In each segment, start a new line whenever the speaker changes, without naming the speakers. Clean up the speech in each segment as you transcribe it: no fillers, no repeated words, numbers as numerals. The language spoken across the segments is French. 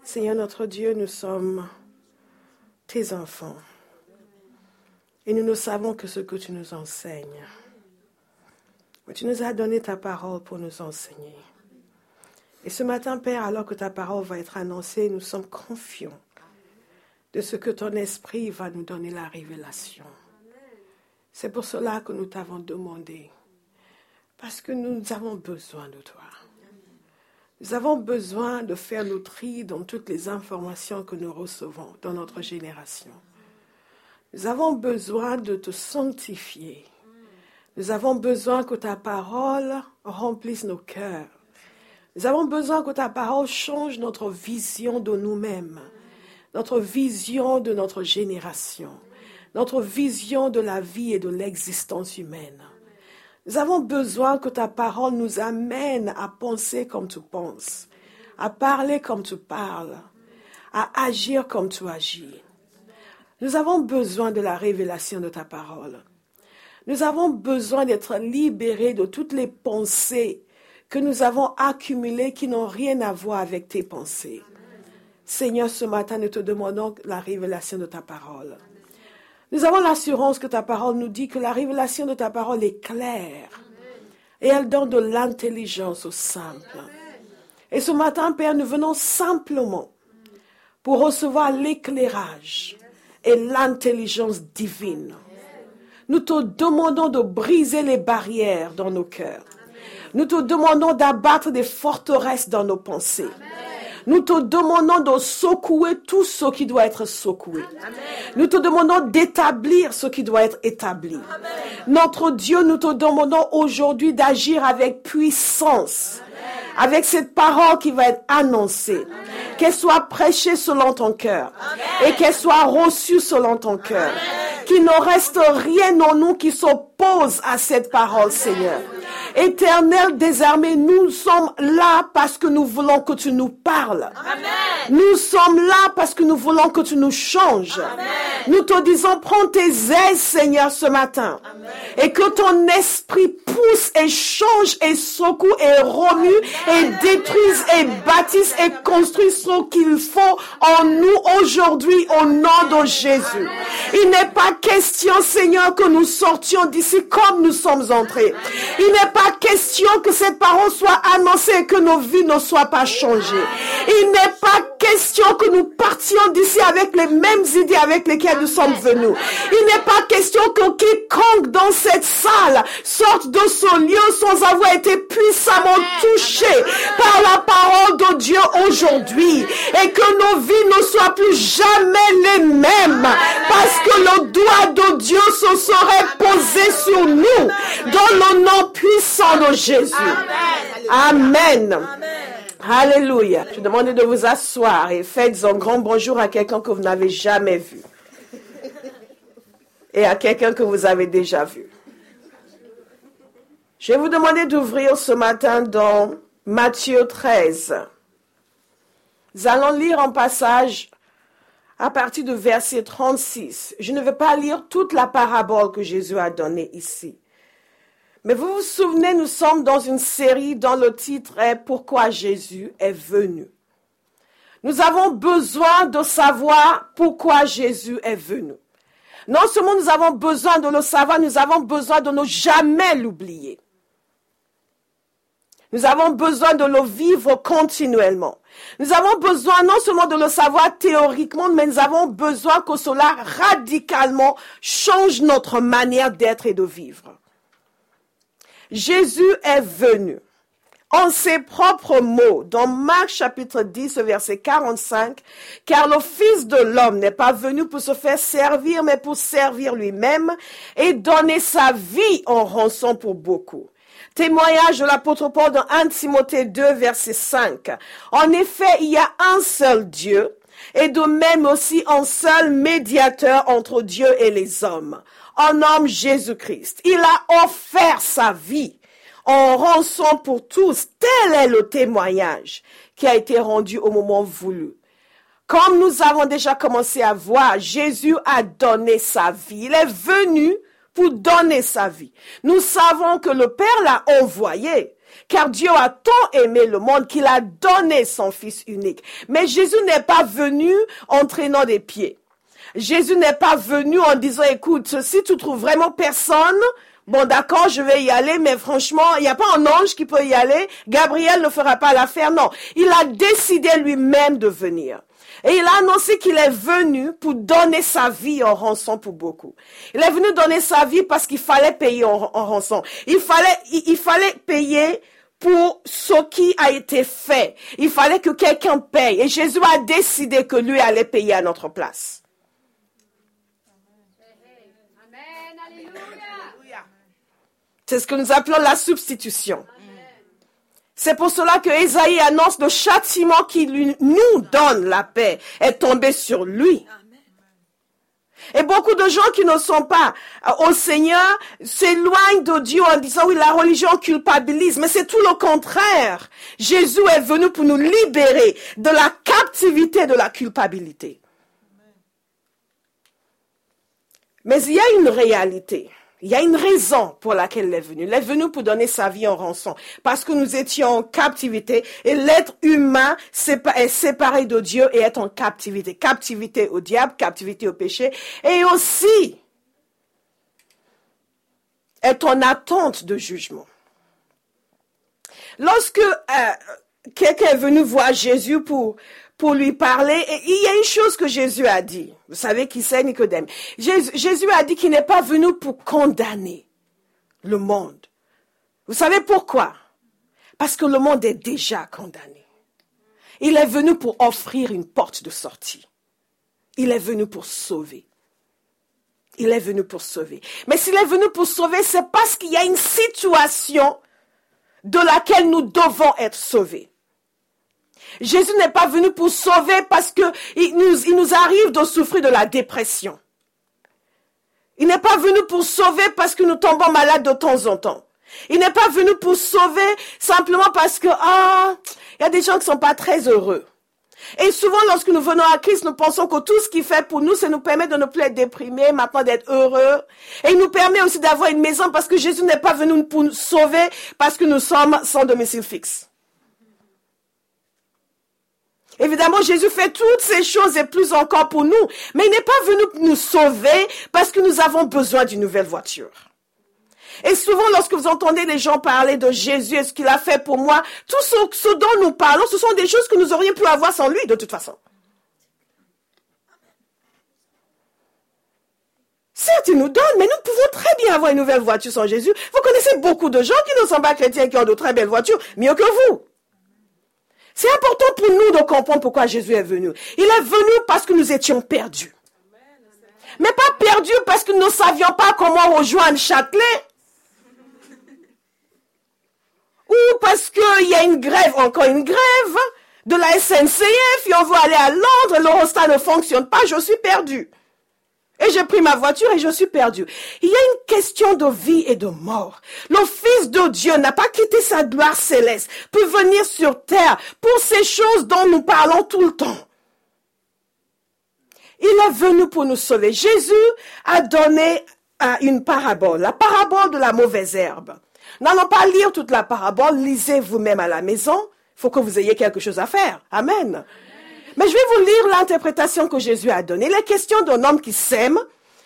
Seigneur notre Dieu, nous sommes tes enfants. Et nous ne savons que ce que tu nous enseignes. Mais tu nous as donné ta parole pour nous enseigner. Et ce matin, Père, alors que ta parole va être annoncée, nous sommes confiants de ce que ton esprit va nous donner la révélation. C'est pour cela que nous t'avons demandé. Parce que nous avons besoin de toi. Nous avons besoin de faire le tri dans toutes les informations que nous recevons dans notre génération. Nous avons besoin de te sanctifier. Nous avons besoin que ta parole remplisse nos cœurs. Nous avons besoin que ta parole change notre vision de nous-mêmes, notre vision de notre génération, notre vision de la vie et de l'existence humaine. Nous avons besoin que ta parole nous amène à penser comme tu penses, à parler comme tu parles, à agir comme tu agis. Nous avons besoin de la révélation de ta parole. Nous avons besoin d'être libérés de toutes les pensées que nous avons accumulées qui n'ont rien à voir avec tes pensées. Seigneur, ce matin, nous te demandons la révélation de ta parole. Nous avons l'assurance que ta parole nous dit que la révélation de ta parole est claire. Et elle donne de l'intelligence aux simples. Et ce matin, Père, nous venons simplement pour recevoir l'éclairage et l'intelligence divine. Nous te demandons de briser les barrières dans nos cœurs. Nous te demandons d'abattre des forteresses dans nos pensées. Nous te demandons de secouer tout ce qui doit être secoué. Amen. Nous te demandons d'établir ce qui doit être établi. Amen. Notre Dieu, nous te demandons aujourd'hui d'agir avec puissance. Amen. Avec cette parole qui va être annoncée. Amen. Qu'elle soit prêchée selon ton cœur. Amen. Et qu'elle soit reçue selon ton cœur. Qu'il ne reste rien en nous qui s'oppose à cette parole, Seigneur. Éternel, désormais, nous sommes là parce que nous voulons que tu nous parles. Amen. Nous sommes là parce que nous voulons que tu nous changes. Amen. Nous te disons, prends tes ailes, Seigneur, ce matin. Amen. Et que ton esprit pousse et change et secoue et remue et détruise et bâtisse et construise ce qu'il faut en nous aujourd'hui au nom de Jésus. Amen. Il n'est pas question, Seigneur, que nous sortions d'ici comme nous sommes entrés. Il n'est pas question que cette parole soit annoncée et que nos vies ne soient pas changées. Il n'est pas question que nous partions d'ici avec les mêmes idées avec lesquelles nous sommes venus. Il n'est pas question que quiconque dans cette salle sorte de ce lieu sans avoir été puissamment touché par la parole de Dieu aujourd'hui et que nos vies ne soient plus jamais les mêmes parce que le doigt de Dieu se serait posé sur nous dans le nom puissant de Jésus. Amen. Amen. Alléluia. Je demande de vous asseoir et faites un grand bonjour à quelqu'un que vous n'avez jamais vu. Et à quelqu'un que vous avez déjà vu. Je vais vous demander d'ouvrir ce matin dans Matthieu 13. Nous allons lire un passage à partir du verset 36. Je ne vais pas lire toute la parabole que Jésus a donnée ici. Mais vous vous souvenez, nous sommes dans une série dont le titre est « Pourquoi Jésus est venu ». Nous avons besoin de savoir pourquoi Jésus est venu. Non seulement nous avons besoin de le savoir, nous avons besoin de ne jamais l'oublier. Nous avons besoin de le vivre continuellement. Nous avons besoin non seulement de le savoir théoriquement, mais nous avons besoin que cela radicalement change notre manière d'être et de vivre. Jésus est venu en ses propres mots dans Marc chapitre 10 verset 45, car le Fils de l'homme n'est pas venu pour se faire servir, mais pour servir lui-même et donner sa vie en rançon pour beaucoup. Témoignage de l'apôtre Paul dans 1 Timothée 2 verset 5. En effet, il y a un seul Dieu et de même aussi un seul médiateur entre Dieu et les hommes, un homme Jésus-Christ. Il a offert sa vie en rançon pour tous. Tel est le témoignage qui a été rendu au moment voulu. Comme nous avons déjà commencé à voir, Jésus a donné sa vie. Il est venu pour donner sa vie. Nous savons que le Père l'a envoyé. Car Dieu a tant aimé le monde qu'il a donné son Fils unique. Mais Jésus n'est pas venu en traînant des pieds. Jésus n'est pas venu en disant, écoute, si tu trouves vraiment personne, bon d'accord, je vais y aller, mais franchement, il n'y a pas un ange qui peut y aller. Gabriel ne fera pas l'affaire, non. Il a décidé lui-même de venir. Et il a annoncé qu'il est venu pour donner sa vie en rançon pour beaucoup. Il est venu donner sa vie parce qu'il fallait payer en rançon. Il fallait payer pour ce qui a été fait. Il fallait que quelqu'un paye. Et Jésus a décidé que lui allait payer à notre place.
Amen. Alléluia.
C'est ce que nous appelons la substitution. C'est pour cela que Ésaïe annonce le châtiment qui nous donne la paix est tombé sur lui. Et beaucoup de gens qui ne sont pas au Seigneur s'éloignent de Dieu en disant oui, la religion culpabilise, mais c'est tout le contraire. Jésus est venu pour nous libérer de la captivité de la culpabilité. Mais il y a une réalité. Il y a une raison pour laquelle il est venu. Il est venu pour donner sa vie en rançon. Parce que nous étions en captivité et l'être humain est séparé de Dieu et est en captivité. Captivité au diable, captivité au péché et aussi est en attente de jugement. Lorsque quelqu'un est venu voir Jésus pour lui parler, et il y a une chose que Jésus a dit. Vous savez qui c'est, Nicodème? Jésus a dit qu'il n'est pas venu pour condamner le monde. Vous savez pourquoi? Parce que le monde est déjà condamné. Il est venu pour offrir une porte de sortie. Il est venu pour sauver. Il est venu pour sauver. Mais s'il est venu pour sauver, c'est parce qu'il y a une situation de laquelle nous devons être sauvés. Jésus n'est pas venu pour sauver parce que il nous arrive de souffrir de la dépression. Il n'est pas venu pour sauver parce que nous tombons malades de temps en temps. Il n'est pas venu pour sauver simplement parce que, il y a des gens qui ne sont pas très heureux. Et souvent, lorsque nous venons à Christ, nous pensons que tout ce qu'il fait pour nous, c'est nous permettre de ne plus être déprimés, maintenant d'être heureux. Et il nous permet aussi d'avoir une maison parce que Jésus n'est pas venu pour nous sauver parce que nous sommes sans domicile fixe. Évidemment, Jésus fait toutes ces choses et plus encore pour nous. Mais il n'est pas venu nous sauver parce que nous avons besoin d'une nouvelle voiture. Et souvent, lorsque vous entendez les gens parler de Jésus et ce qu'il a fait pour moi, tout ce dont nous parlons, ce sont des choses que nous aurions pu avoir sans lui, de toute façon. Certes, il nous donne, mais nous pouvons très bien avoir une nouvelle voiture sans Jésus. Vous connaissez beaucoup de gens qui ne sont pas chrétiens, qui ont de très belles voitures, mieux que vous. C'est important pour nous de comprendre pourquoi Jésus est venu. Il est venu parce que nous étions perdus. Mais pas perdus parce que nous ne savions pas comment rejoindre Châtelet. Ou parce qu'il y a une grève, encore une grève de la SNCF et on veut aller à Londres, l'Eurostar ne fonctionne pas, je suis perdu. Et j'ai pris ma voiture et je suis perdu. Il y a une question de vie et de mort. Le Fils de Dieu n'a pas quitté sa gloire céleste pour venir sur terre pour ces choses dont nous parlons tout le temps. Il est venu pour nous sauver. Jésus a donné une parabole, la parabole de la mauvaise herbe. N'allons pas lire toute la parabole, lisez vous-même à la maison. Il faut que vous ayez quelque chose à faire. Amen. Mais je vais vous lire l'interprétation que Jésus a donnée. Il est question d'un homme qui sème,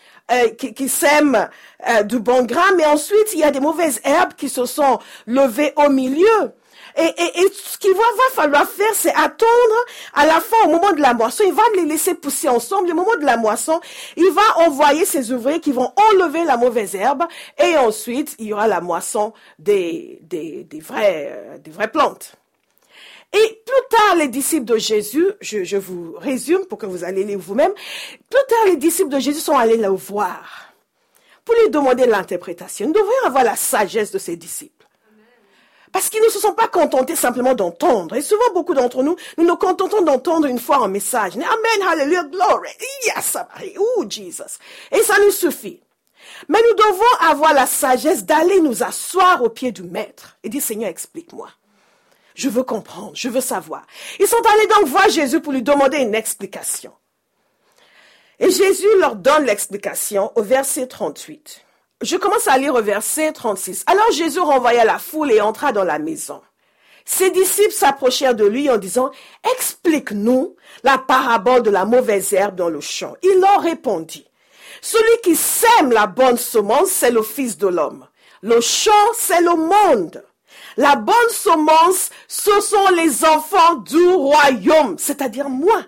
du bon grain, mais ensuite il y a des mauvaises herbes qui se sont levées au milieu. Et ce qu'il va falloir faire, c'est attendre à la fin, au moment de la moisson. Il va les laisser pousser ensemble. Au moment de la moisson, il va envoyer ses ouvriers qui vont enlever la mauvaise herbe. Et ensuite, il y aura la moisson des vraies plantes. Et plus tard, les disciples de Jésus, je vous résume pour que vous allez lire vous-même, plus tard, les disciples de Jésus sont allés le voir pour lui demander l'interprétation. Nous devrions avoir la sagesse de ces disciples. Parce qu'ils ne se sont pas contentés simplement d'entendre. Et souvent, beaucoup d'entre nous, nous nous contentons d'entendre une fois un message. Amen, hallelujah, glory, yes, oh, Jesus. Et ça nous suffit. Mais nous devons avoir la sagesse d'aller nous asseoir au pied du Maître et dire, Seigneur, explique-moi. Je veux comprendre, je veux savoir. Ils sont allés donc voir Jésus pour lui demander une explication. Et Jésus leur donne l'explication au verset 38. je commence à lire au verset 36. Alors Jésus renvoya la foule et entra dans la maison. Ses disciples s'approchèrent de lui en disant, « Explique-nous la parabole de la mauvaise herbe dans le champ. » Il leur répondit, « Celui qui sème la bonne semence, c'est le Fils de l'homme. Le champ, c'est le monde. La bonne semence, ce sont les enfants du royaume, c'est-à-dire moi.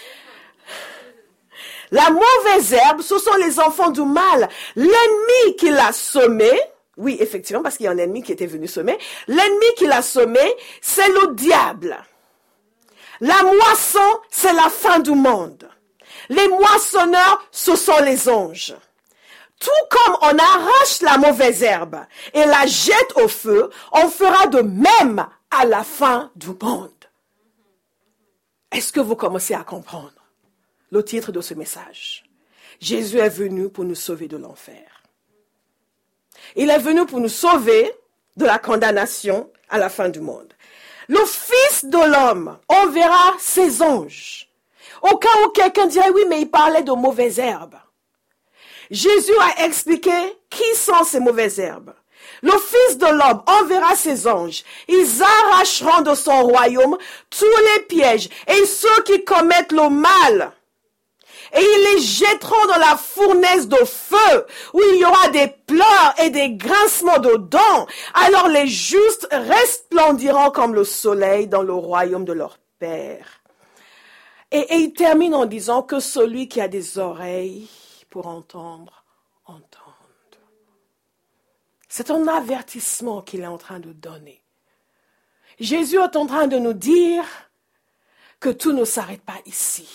La mauvaise herbe, ce sont les enfants du mal. L'ennemi qui l'a semé, oui, effectivement, parce qu'il y a un ennemi qui était venu semer. L'ennemi qui l'a semé, c'est le diable. La moisson, c'est la fin du monde. Les moissonneurs, ce sont les anges. Tout comme on arrache la mauvaise herbe et la jette au feu, on fera de même à la fin du monde. Est-ce que vous commencez à comprendre le titre de ce message? Jésus est venu pour nous sauver de l'enfer. Il est venu pour nous sauver de la condamnation à la fin du monde. Le Fils de l'homme enverra ses anges. Au cas où quelqu'un dirait, oui, mais il parlait de mauvaises herbes. Jésus a expliqué qui sont ces mauvaises herbes. Le Fils de l'homme enverra ses anges. Ils arracheront de son royaume tous les pièges et ceux qui commettent le mal. Et ils les jetteront dans la fournaise de feu, où il y aura des pleurs et des grincements de dents. Alors les justes resplendiront comme le soleil dans le royaume de leur Père. Et il termine en disant que celui qui a des oreilles pour entendre, entende. C'est un avertissement qu'il est en train de donner. Jésus est en train de nous dire que tout ne s'arrête pas ici.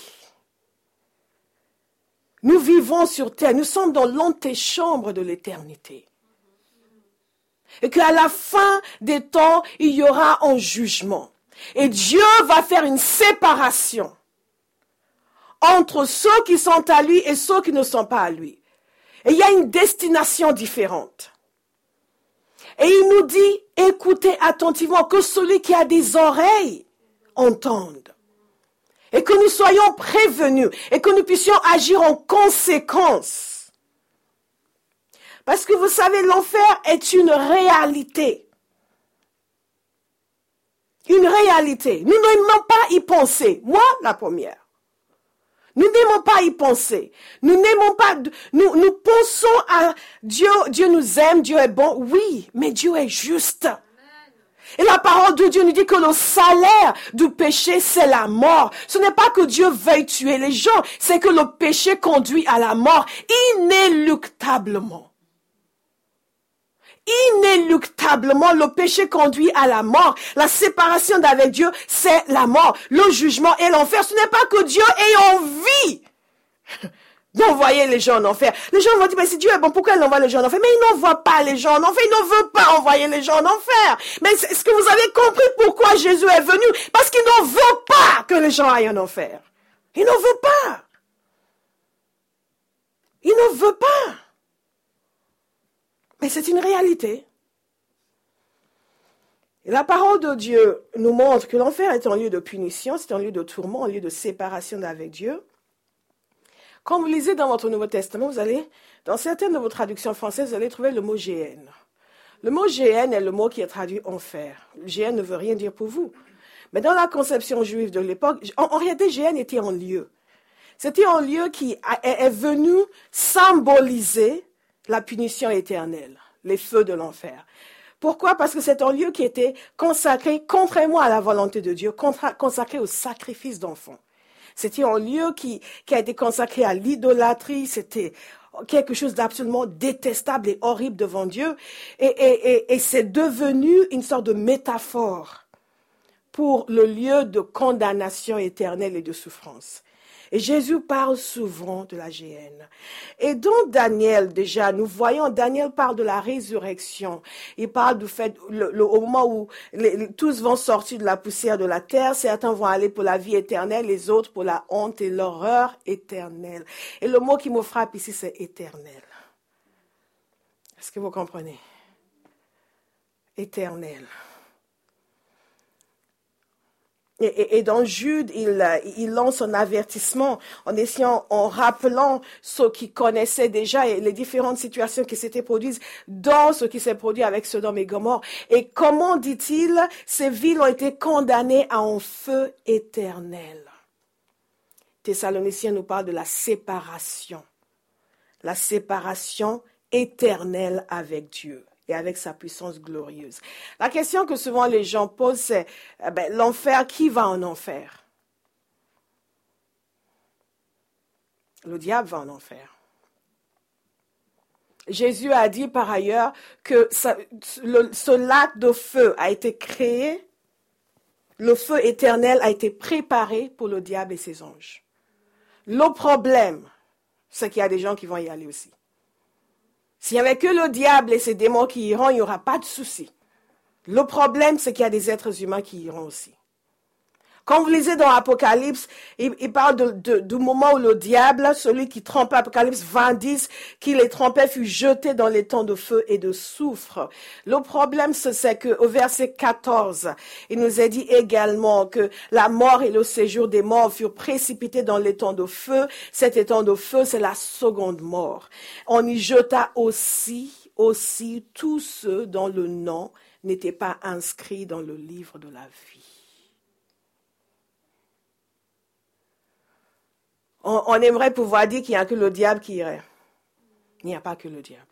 Nous vivons sur terre, nous sommes dans l'antichambre de l'éternité. Et qu'à la fin des temps, il y aura un jugement. Et Dieu va faire une séparation entre ceux qui sont à lui et ceux qui ne sont pas à lui. Et il y a une destination différente. Et il nous dit, écoutez attentivement, que celui qui a des oreilles entende. Et que nous soyons prévenus et que nous puissions agir en conséquence. Parce que vous savez, l'enfer est une réalité. Une réalité. Nous n'aimons pas y penser. Moi, la première. Nous n'aimons pas y penser. Nous n'aimons pas, nous pensons à Dieu. Dieu nous aime, Dieu est bon. Oui, mais Dieu est juste. Et la parole de Dieu nous dit que le salaire du péché, c'est la mort. Ce n'est pas que Dieu veuille tuer les gens, c'est que le péché conduit à la mort inéluctablement. Inéluctablement, le péché conduit à la mort. La séparation d'avec Dieu, c'est la mort. Le jugement et l'enfer, ce n'est pas que Dieu ait envie d'envoyer les gens en enfer. Les gens vont dire, mais si Dieu est bon, pourquoi il envoie les gens en enfer? Mais il n'envoie pas les gens en enfer, il ne veut pas envoyer les gens en enfer. Mais est-ce que vous avez compris pourquoi Jésus est venu? Parce qu'il ne veut pas que les gens aillent en enfer. Il ne veut pas. Il ne veut pas. Mais c'est une réalité. Et la parole de Dieu nous montre que l'enfer est un lieu de punition, c'est un lieu de tourment, un lieu de séparation d'avec Dieu. Quand vous lisez dans votre Nouveau Testament, vous allez, dans certaines de vos traductions françaises, vous allez trouver le mot Géhenne. Le mot Géhenne est le mot qui est traduit enfer. Géhenne ne veut rien dire pour vous. Mais dans la conception juive de l'époque, en réalité, Géhenne était un lieu. C'était un lieu qui est venu symboliser la punition éternelle, les feux de l'enfer. Pourquoi? Parce que c'est un lieu qui était consacré, contrairement à la volonté de Dieu, consacré au sacrifice d'enfants. C'était un lieu qui a été consacré à l'idolâtrie, c'était quelque chose d'absolument détestable et horrible devant Dieu. Et c'est devenu une sorte de métaphore pour le lieu de condamnation éternelle et de souffrance. Et Jésus parle souvent de la géhenne. Et dans Daniel, déjà, nous voyons, Daniel parle de la résurrection. Il parle du fait, au moment où tous vont sortir de la poussière de la terre, certains vont aller pour la vie éternelle, les autres pour la honte et l'horreur éternelle. Et le mot qui me frappe ici, c'est éternel. Est-ce que vous comprenez? Éternel. Et dans Jude, il lance un avertissement en rappelant ceux qui connaissaient déjà et les différentes situations qui s'étaient produites dans ce qui s'est produit avec Sodome et Gomorrhe. Et comment, dit-il, ces villes ont été condamnées à un feu éternel. Thessaloniciens nous parle de la séparation éternelle avec Dieu et avec sa puissance glorieuse. La question que souvent les gens posent, c'est l'enfer, qui va en enfer? Le diable va en enfer. Jésus a dit par ailleurs que ce lac de feu a été créé, le feu éternel a été préparé pour le diable et ses anges. Le problème, c'est qu'il y a des gens qui vont y aller aussi. S'il n'y avait que le diable et ses démons qui iront, il n'y aura pas de souci. Le problème, c'est qu'il y a des êtres humains qui iront aussi. Quand vous lisez dans Apocalypse, il parle du moment où le diable, celui qui trompait, Apocalypse 20:10, qui les trompait, fut jeté dans les temps de feu et de soufre. Le problème, c'est qu'au verset 14, il nous est dit également que la mort et le séjour des morts furent précipités dans les temps de feu. Cet étang de feu, c'est la seconde mort. On y jeta aussi tous ceux dont le nom n'était pas inscrit dans le livre de la vie. On aimerait pouvoir dire qu'il n'y a que le diable qui irait. Il n'y a pas que le diable.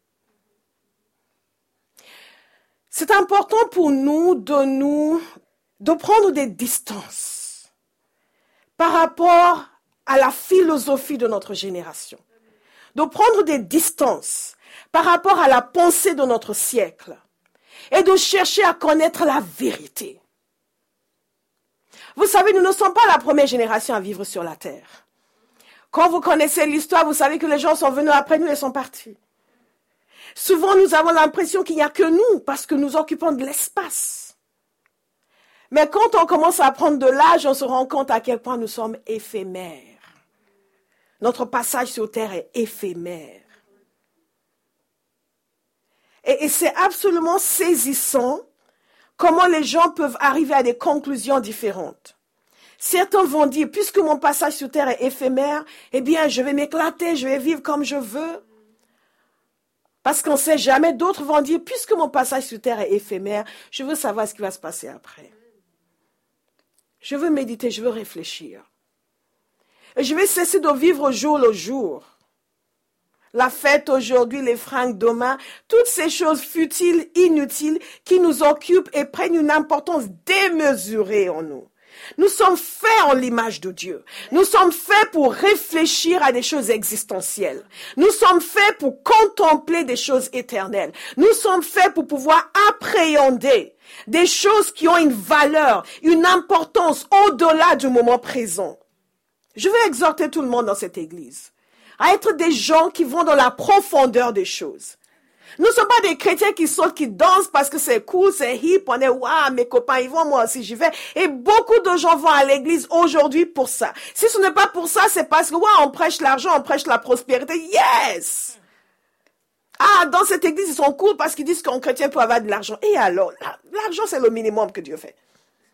C'est important pour nous de prendre des distances par rapport à la philosophie de notre génération. De prendre des distances par rapport à la pensée de notre siècle. Et de chercher à connaître la vérité. Vous savez, nous ne sommes pas la première génération à vivre sur la terre. Quand vous connaissez l'histoire, vous savez que les gens sont venus après nous et sont partis. Souvent, nous avons l'impression qu'il n'y a que nous parce que nous occupons de l'espace. Mais quand on commence à prendre de l'âge, on se rend compte à quel point nous sommes éphémères. Notre passage sur terre est éphémère. Et c'est absolument saisissant comment les gens peuvent arriver à des conclusions différentes. Certains vont dire, puisque mon passage sur terre est éphémère, eh bien, je vais m'éclater, je vais vivre comme je veux. Parce qu'on ne sait jamais. D'autres vont dire, puisque mon passage sur terre est éphémère, je veux savoir ce qui va se passer après. Je veux méditer, je veux réfléchir. Et je vais cesser de vivre au jour le jour. La fête aujourd'hui, les fringues demain, toutes ces choses futiles, inutiles, qui nous occupent et prennent une importance démesurée en nous. Nous sommes faits en l'image de Dieu. Nous sommes faits pour réfléchir à des choses existentielles. Nous sommes faits pour contempler des choses éternelles. Nous sommes faits pour pouvoir appréhender des choses qui ont une valeur, une importance au-delà du moment présent. Je veux exhorter tout le monde dans cette église à être des gens qui vont dans la profondeur des choses. Nous ne sommes pas des chrétiens qui sautent, qui dansent parce que c'est cool, c'est hip, on est waouh, mes copains ils vont, moi aussi j'y vais. Et beaucoup de gens vont à l'église aujourd'hui pour ça. Si ce n'est pas pour ça, c'est parce que on prêche l'argent, on prêche la prospérité. Yes! Ah, dans cette église, ils sont cool parce qu'ils disent qu'un chrétien peut avoir de l'argent. Et alors, l'argent c'est le minimum que Dieu fait.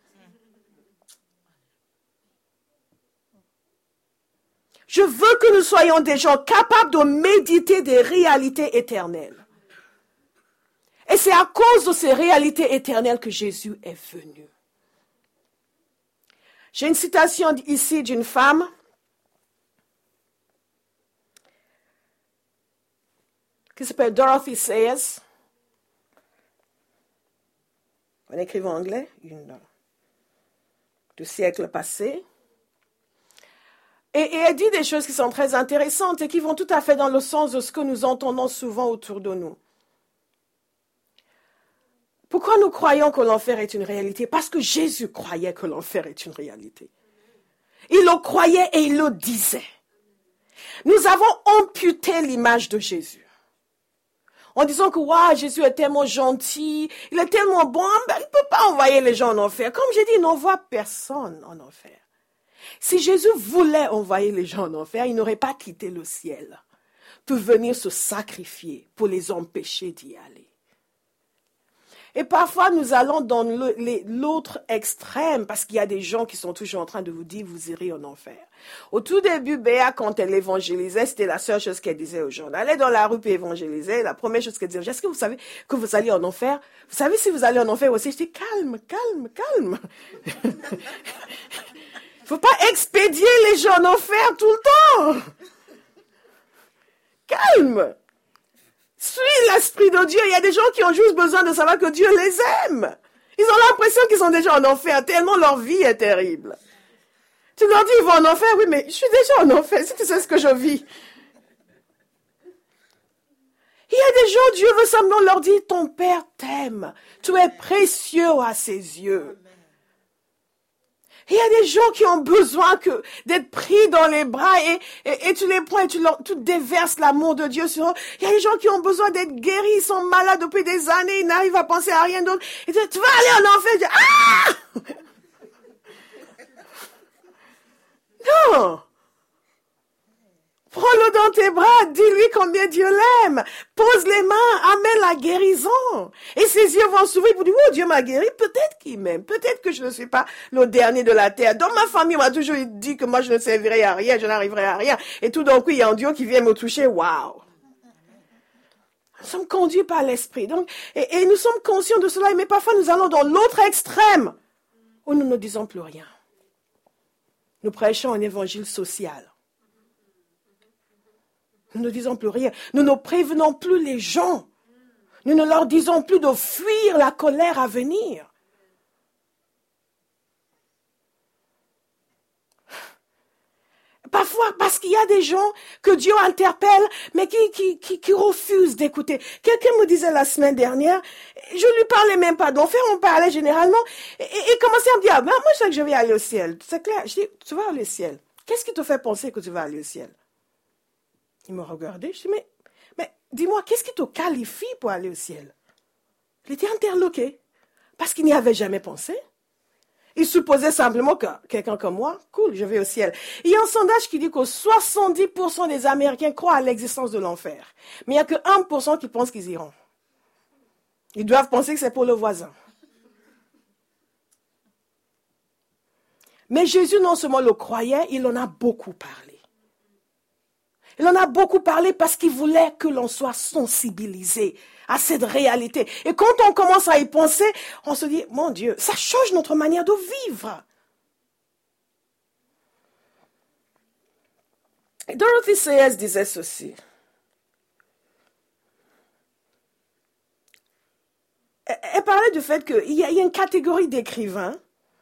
Je veux que nous soyons des gens capables de méditer des réalités éternelles. Et c'est à cause de ces réalités éternelles que Jésus est venu. J'ai une citation ici d'une femme qui s'appelle Dorothy Sayers. On écrit en anglais, du siècle passé. Et elle dit des choses qui sont très intéressantes et qui vont tout à fait dans le sens de ce que nous entendons souvent autour de nous. Pourquoi nous croyons que l'enfer est une réalité? Parce que Jésus croyait que l'enfer est une réalité. Il le croyait et il le disait. Nous avons amputé l'image de Jésus. En disant que Jésus est tellement gentil, il est tellement bon, il ne peut pas envoyer les gens en enfer. Comme j'ai dit, il n'envoie personne en enfer. Si Jésus voulait envoyer les gens en enfer, il n'aurait pas quitté le ciel pour venir se sacrifier pour les empêcher d'y aller. Et parfois, nous allons dans l'autre extrême parce qu'il y a des gens qui sont toujours en train de vous dire, vous irez en enfer. Au tout début, Béa, quand elle évangélisait, c'était la seule chose qu'elle disait aux gens. Elle allait dans la rue et évangélisait. La première chose qu'elle disait, est-ce que vous savez que vous allez en enfer? Vous savez si vous allez en enfer aussi? Je dis, calme. Il faut pas expédier les gens en enfer tout le temps. Calme. Suis l'Esprit de Dieu. Il y a des gens qui ont juste besoin de savoir que Dieu les aime. Ils ont l'impression qu'ils sont déjà en enfer, tellement leur vie est terrible. Tu leur dis, ils vont en enfer. Oui, mais je suis déjà en enfer, si tu sais ce que je vis. Il y a des gens, Dieu veut simplement leur dire, ton Père t'aime. Tu es précieux à ses yeux. Il y a des gens qui ont besoin d'être pris dans les bras et tu les prends et tu déverses l'amour de Dieu sur eux. Il y a des gens qui ont besoin d'être guéris, ils sont malades depuis des années, ils n'arrivent à penser à rien d'autre. Et tu vas aller en enfer. Non! Prends-le dans tes bras, dis-lui combien Dieu l'aime. Pose les mains, amène la guérison. Et ses yeux vont s'ouvrir pour dire, oh, Dieu m'a guéri, peut-être qu'il m'aime, peut-être que je ne suis pas le dernier de la terre. Dans ma famille, on m'a toujours dit que moi je ne servirai à rien, je n'arriverai à rien. Et tout d'un coup, il y a un Dieu qui vient me toucher, waouh. Nous sommes conduits par l'Esprit. Donc, et nous sommes conscients de cela, mais parfois nous allons dans l'autre extrême, où nous ne disons plus rien. Nous prêchons un évangile social. Nous ne disons plus rien. Nous ne prévenons plus les gens. Nous ne leur disons plus de fuir la colère à venir. Parfois, parce qu'il y a des gens que Dieu interpelle, mais qui refusent d'écouter. Quelqu'un me disait la semaine dernière, je lui parlais même pas d'enfer, on parlait généralement, et commençait à me dire, ah, ben, moi je sais que je vais aller au ciel. C'est clair, je dis, tu vas aller au ciel. Qu'est-ce qui te fait penser que tu vas aller au ciel? Il me regardait, je dis, mais dis-moi, qu'est-ce qui te qualifie pour aller au ciel? Il était interloqué, parce qu'il n'y avait jamais pensé. Il supposait simplement que quelqu'un comme moi, cool, je vais au ciel. Il y a un sondage qui dit que 70% des Américains croient à l'existence de l'enfer. Mais il n'y a que 1% qui pensent qu'ils iront. Ils doivent penser que c'est pour le voisin. Mais Jésus non seulement le croyait, il en a beaucoup parlé. Il en a beaucoup parlé parce qu'il voulait que l'on soit sensibilisé à cette réalité. Et quand on commence à y penser, on se dit, mon Dieu, ça change notre manière de vivre. Et Dorothy Sayers disait ceci. Elle parlait du fait qu'il y a une catégorie d'écrivains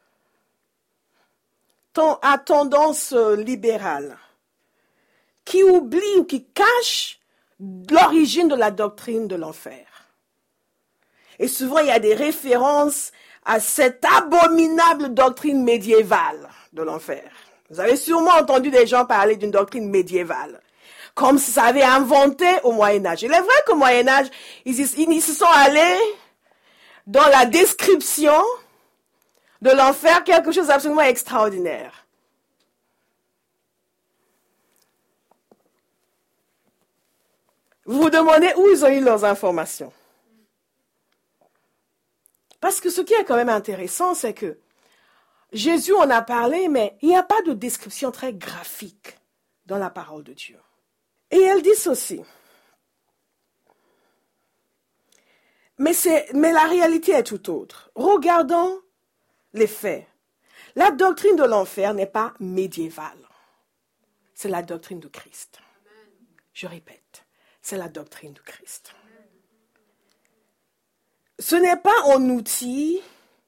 à tendance libérale qui oublient ou qui cachent l'origine de la doctrine de l'enfer. Et souvent, il y a des références à cette abominable doctrine médiévale de l'enfer. Vous avez sûrement entendu des gens parler d'une doctrine médiévale, comme si ça avait inventé au Moyen-Âge. Il est vrai qu'au Moyen-Âge, ils se sont allés dans la description de l'enfer, quelque chose d'absolument extraordinaire. Vous vous demandez où ils ont eu leurs informations. Parce que ce qui est quand même intéressant, c'est que Jésus en a parlé, mais il n'y a pas de description très graphique dans la parole de Dieu. Et elle dit ceci. Mais la réalité est tout autre. Regardons les faits. La doctrine de l'enfer n'est pas médiévale. C'est la doctrine de Christ. Je répète, c'est la doctrine de Christ. Ce n'est pas un outil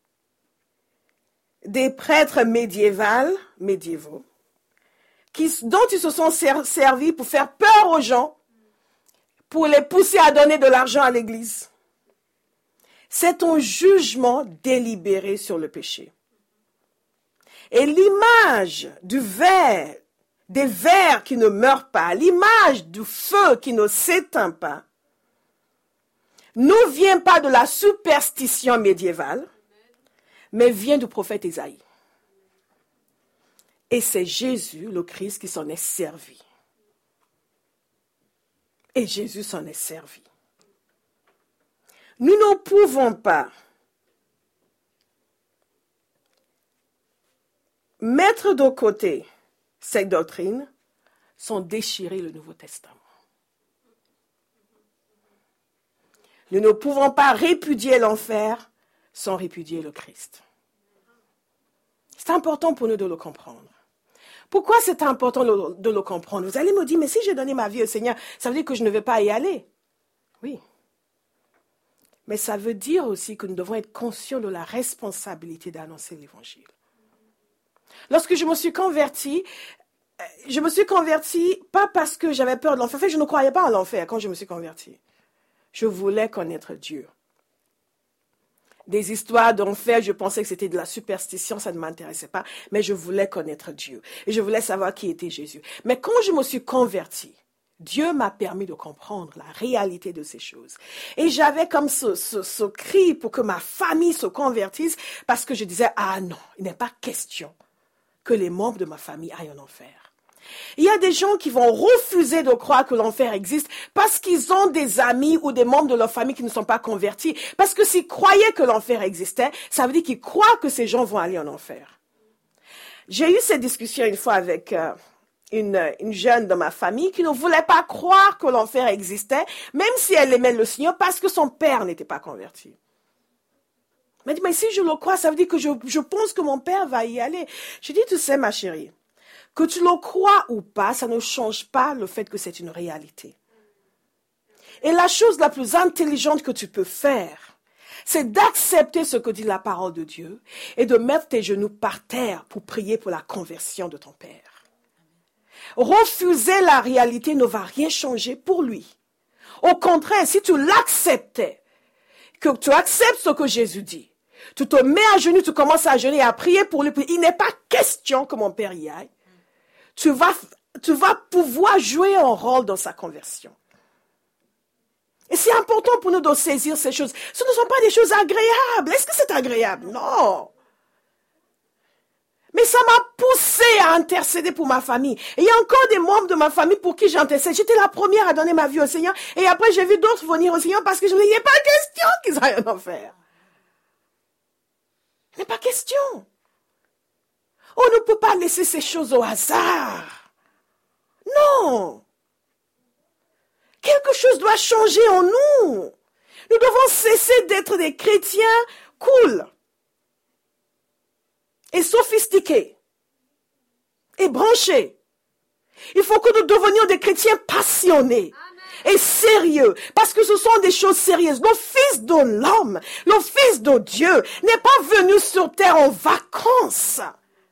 des prêtres médiévaux, dont ils se sont servis pour faire peur aux gens, pour les pousser à donner de l'argent à l'Église. C'est un jugement délibéré sur le péché. Et l'image des vers qui ne meurent pas, l'image du feu qui ne s'éteint pas, ne vient pas de la superstition médiévale, mais vient du prophète Ésaïe. Et c'est Jésus, le Christ, qui s'en est servi. Et Jésus s'en est servi. Nous ne pouvons pas mettre de côté cette doctrine sans déchirer le Nouveau Testament. Nous ne pouvons pas répudier l'enfer sans répudier le Christ. C'est important pour nous de le comprendre. Pourquoi c'est important de le comprendre? Vous allez me dire, mais si j'ai donné ma vie au Seigneur, ça veut dire que je ne vais pas y aller. Oui. Mais ça veut dire aussi que nous devons être conscients de la responsabilité d'annoncer l'Évangile. Lorsque je me suis convertie pas parce que j'avais peur de l'enfer. En fait, je ne croyais pas en l'enfer quand je me suis convertie. Je voulais connaître Dieu. Des histoires d'enfer, je pensais que c'était de la superstition, ça ne m'intéressait pas, mais je voulais connaître Dieu. Et je voulais savoir qui était Jésus. Mais quand je me suis convertie, Dieu m'a permis de comprendre la réalité de ces choses. Et j'avais comme ce cri pour que ma famille se convertisse, parce que je disais, ah non, il n'est pas question que les membres de ma famille aillent en enfer. Il y a des gens qui vont refuser de croire que l'enfer existe parce qu'ils ont des amis ou des membres de leur famille qui ne sont pas convertis. Parce que s'ils croyaient que l'enfer existait, ça veut dire qu'ils croient que ces gens vont aller en enfer. J'ai eu cette discussion une fois avec une jeune de ma famille qui ne voulait pas croire que l'enfer existait, même si elle aimait le Seigneur, parce que son père n'était pas converti. Elle m'a dit, mais si je le crois, ça veut dire que je pense que mon père va y aller. Je dis, tu sais, ma chérie, que tu le crois ou pas, ça ne change pas le fait que c'est une réalité. Et la chose la plus intelligente que tu peux faire, c'est d'accepter ce que dit la parole de Dieu et de mettre tes genoux par terre pour prier pour la conversion de ton père. Refuser la réalité ne va rien changer pour lui. Au contraire, si tu l'acceptais, que tu acceptes ce que Jésus dit, tu te mets à genoux, tu commences à jeûner et à prier pour lui. Il n'est pas question que mon père y aille. Tu vas pouvoir jouer un rôle dans sa conversion. Et c'est important pour nous de saisir ces choses. Ce ne sont pas des choses agréables. Est-ce que c'est agréable? Non. Mais ça m'a poussé à intercéder pour ma famille. Et il y a encore des membres de ma famille pour qui j'intercède. J'étais la première à donner ma vie au Seigneur. Et après, j'ai vu d'autres venir au Seigneur parce que je me disais, il n'est pas question qu'ils aillent en enfer. Il n'est pas question. On ne peut pas laisser ces choses au hasard. Non. Quelque chose doit changer en nous. Nous devons cesser d'être des chrétiens cool et sophistiqués et branchés. Il faut que nous devenions des chrétiens passionnés et sérieux, parce que ce sont des choses sérieuses. Le Fils de l'homme, le Fils de Dieu, n'est pas venu sur terre en vacances.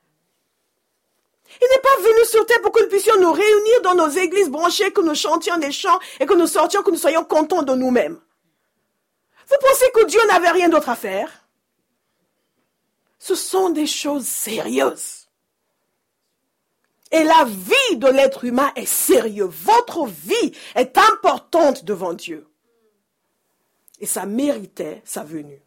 Il n'est pas venu sur terre pour que nous puissions nous réunir dans nos églises branchées, que nous chantions des chants et que nous sortions, que nous soyons contents de nous-mêmes. Vous pensez que Dieu n'avait rien d'autre à faire? Ce sont des choses sérieuses. Et la vie de l'être humain est sérieuse. Votre vie est importante devant Dieu. Et ça méritait sa venue.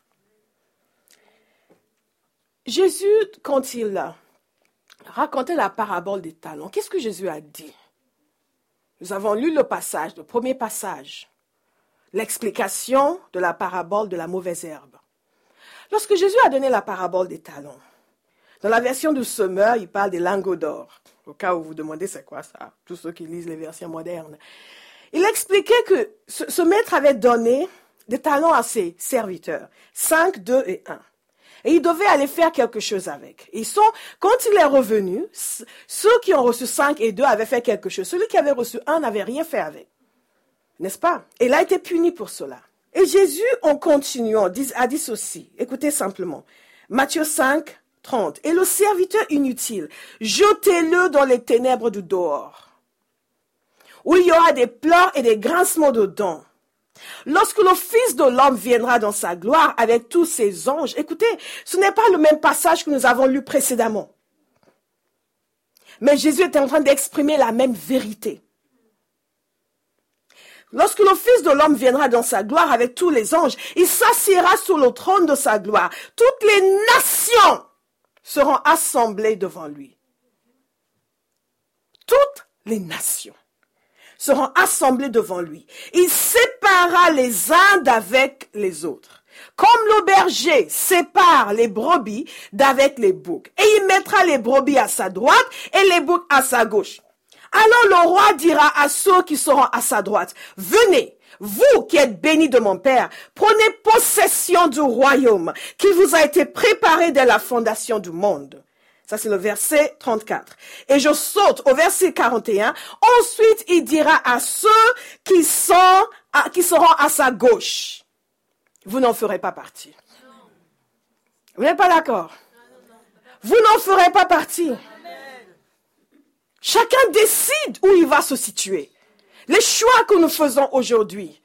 Jésus, quand il racontait la parabole des talents, qu'est-ce que Jésus a dit? Nous avons lu le passage, le premier passage, l'explication de la parabole de la mauvaise herbe. Lorsque Jésus a donné la parabole des talents, dans la version du semeur, il parle des lingots d'or. Au cas où vous vous demandez c'est quoi ça, tous ceux qui lisent les versions modernes. Il expliquait que ce maître avait donné des talents à ses serviteurs, 5, 2 et 1. Et il devait aller faire quelque chose avec. Quand il est revenu, ceux qui ont reçu 5 et 2 avaient fait quelque chose. Celui qui avait reçu 1 n'avait rien fait avec. N'est-ce pas? Et il a été puni pour cela. Et Jésus, en continuant, a dit ceci. Écoutez simplement. Matthieu 5, 30. Et le serviteur inutile, jetez-le dans les ténèbres du dehors, où il y aura des pleurs et des grincements de dents. Lorsque le Fils de l'homme viendra dans sa gloire avec tous ses anges, écoutez, ce n'est pas le même passage que nous avons lu précédemment. Mais Jésus était en train d'exprimer la même vérité. Lorsque le Fils de l'homme viendra dans sa gloire avec tous les anges, il s'assiera sur le trône de sa gloire. Toutes les nations seront assemblées devant lui. Toutes les nations seront assemblées devant lui. Il séparera les uns d'avec les autres. Comme le berger sépare les brebis d'avec les boucs. Et il mettra les brebis à sa droite et les boucs à sa gauche. Alors le roi dira à ceux qui seront à sa droite, venez, vous qui êtes bénis de mon Père, prenez possession du royaume qui vous a été préparé dès la fondation du monde. Ça, c'est le verset 34. Et je saute au verset 41. Ensuite, il dira à ceux qui seront à sa gauche, vous n'en ferez pas partie. Vous n'êtes pas d'accord? Vous n'en ferez pas partie. Chacun décide où il va se situer. Les choix que nous faisons aujourd'hui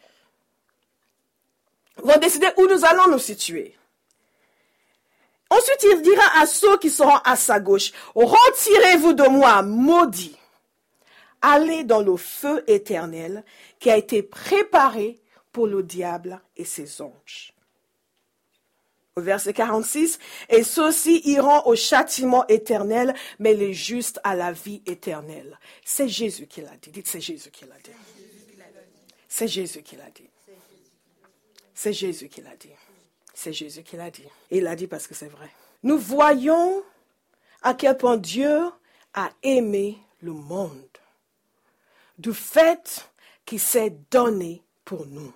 vont décider où nous allons nous situer. Ensuite, il dira à ceux qui seront à sa gauche, retirez-vous de moi, maudits. Allez dans le feu éternel qui a été préparé pour le diable et ses anges. Au verset 46, et ceux-ci iront au châtiment éternel, mais les justes à la vie éternelle. C'est Jésus qui l'a dit. Dites, c'est Jésus qui l'a dit. C'est Jésus qui l'a dit. C'est Jésus qui l'a dit. C'est Jésus qui l'a dit. Et il l'a dit parce que c'est vrai. Nous voyons à quel point Dieu a aimé le monde. Du fait qu'il s'est donné pour nous.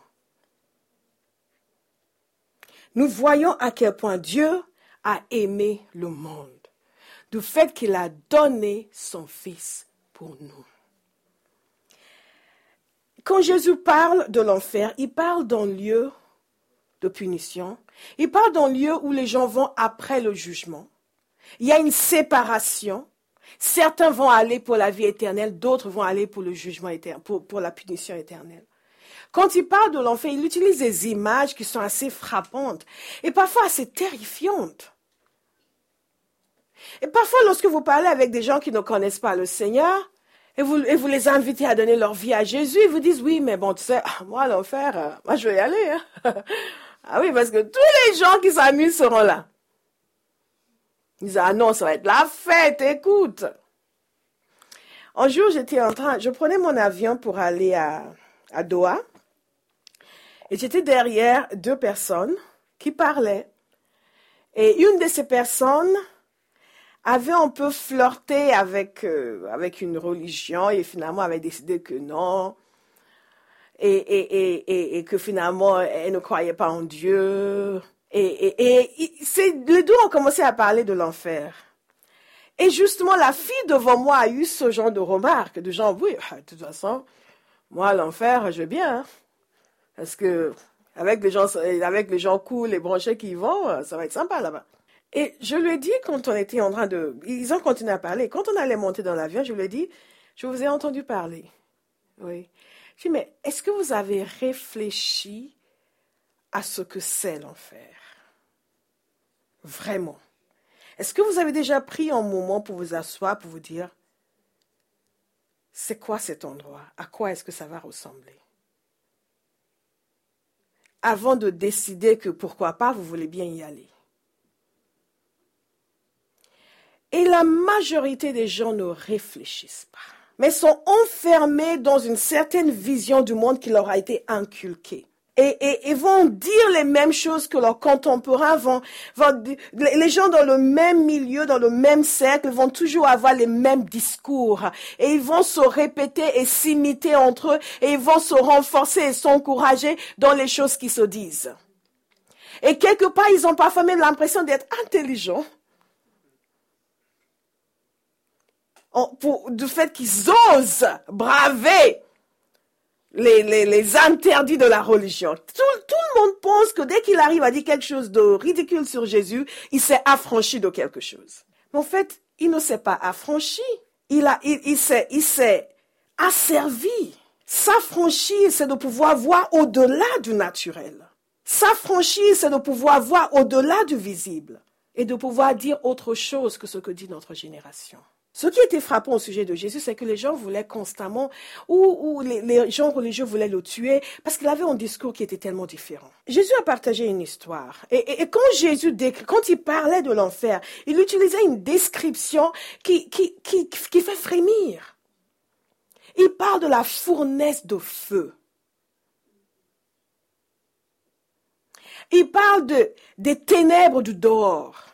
Nous voyons à quel point Dieu a aimé le monde. Du fait qu'il a donné son Fils pour nous. Quand Jésus parle de l'enfer, il parle d'un lieu de punition. Il parle d'un lieu où les gens vont après le jugement. Il y a une séparation. Certains vont aller pour la vie éternelle, d'autres vont aller pour le jugement éternel, pour la punition éternelle. Quand il parle de l'enfer, il utilise des images qui sont assez frappantes et parfois assez terrifiantes. Et parfois, lorsque vous parlez avec des gens qui ne connaissent pas le Seigneur, et vous les invitez à donner leur vie à Jésus, ils vous disent, oui, mais bon, tu sais, moi, l'enfer, moi, je vais y aller. Hein. Ah oui, parce que tous les gens qui s'amusent seront là. Ils disent, ah non, ça va être la fête, écoute. Un jour, je prenais mon avion pour aller à Doha, et j'étais derrière deux personnes qui parlaient. Et une de ces personnes avait un peu flirté avec une religion et finalement avait décidé que non. Et que finalement, elle ne croyait pas en Dieu. Et les deux ont commencé à parler de l'enfer. Et justement, la fille devant moi a eu ce genre de remarques, de genre, oui, de toute façon, moi, l'enfer, je veux bien. Hein, parce que avec les gens cool, les branchés qui y vont, ça va être sympa là-bas. Et je lui ai dit, quand on était en train de... Ils ont continué à parler. Quand on allait monter dans l'avion, je lui ai dit, je vous ai entendu parler. Oui. Je lui ai dit, mais est-ce que vous avez réfléchi à ce que c'est l'enfer? Vraiment. Est-ce que vous avez déjà pris un moment pour vous asseoir, pour vous dire, c'est quoi cet endroit? À quoi est-ce que ça va ressembler? Avant de décider que pourquoi pas, vous voulez bien y aller. Et la majorité des gens ne réfléchissent pas, mais sont enfermés dans une certaine vision du monde qui leur a été inculquée. Et vont dire les mêmes choses que leurs contemporains les gens dans le même milieu, dans le même cercle, vont toujours avoir les mêmes discours. Et ils vont se répéter et s'imiter entre eux, et ils vont se renforcer et s'encourager dans les choses qui se disent. Et quelque part, ils ont parfois même l'impression d'être intelligents. Du fait qu'ils osent braver les interdits de la religion. Tout le monde pense que dès qu'il arrive à dire quelque chose de ridicule sur Jésus, il s'est affranchi de quelque chose. Mais en fait, il ne s'est pas affranchi. Il s'est asservi. S'affranchir, c'est de pouvoir voir au-delà du naturel. S'affranchir, c'est de pouvoir voir au-delà du visible. Et de pouvoir dire autre chose que ce que dit notre génération. Ce qui était frappant au sujet de Jésus, c'est que les gens voulaient constamment, ou les gens religieux voulaient le tuer, parce qu'il avait un discours qui était tellement différent. Jésus a partagé une histoire. Et quand il parlait de l'enfer, il utilisait une description qui fait frémir. Il parle de la fournaise de feu. il parle des ténèbres du dehors.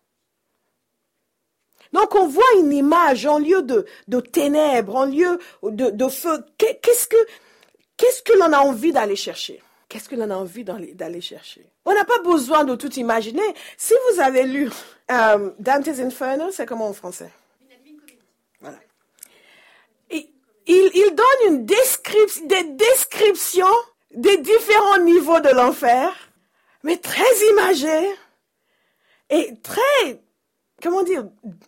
Donc, on voit une image en lieu de ténèbres, en lieu de feu. Qu'est-ce que l'on a envie d'aller chercher? Qu'est-ce que l'on a envie d'aller chercher? On n'a pas besoin de tout imaginer. Si vous avez lu Dante's Inferno, c'est comment en français? Voilà. Il donne des descriptions des différents niveaux de l'enfer, mais très imagées et très, comment dire,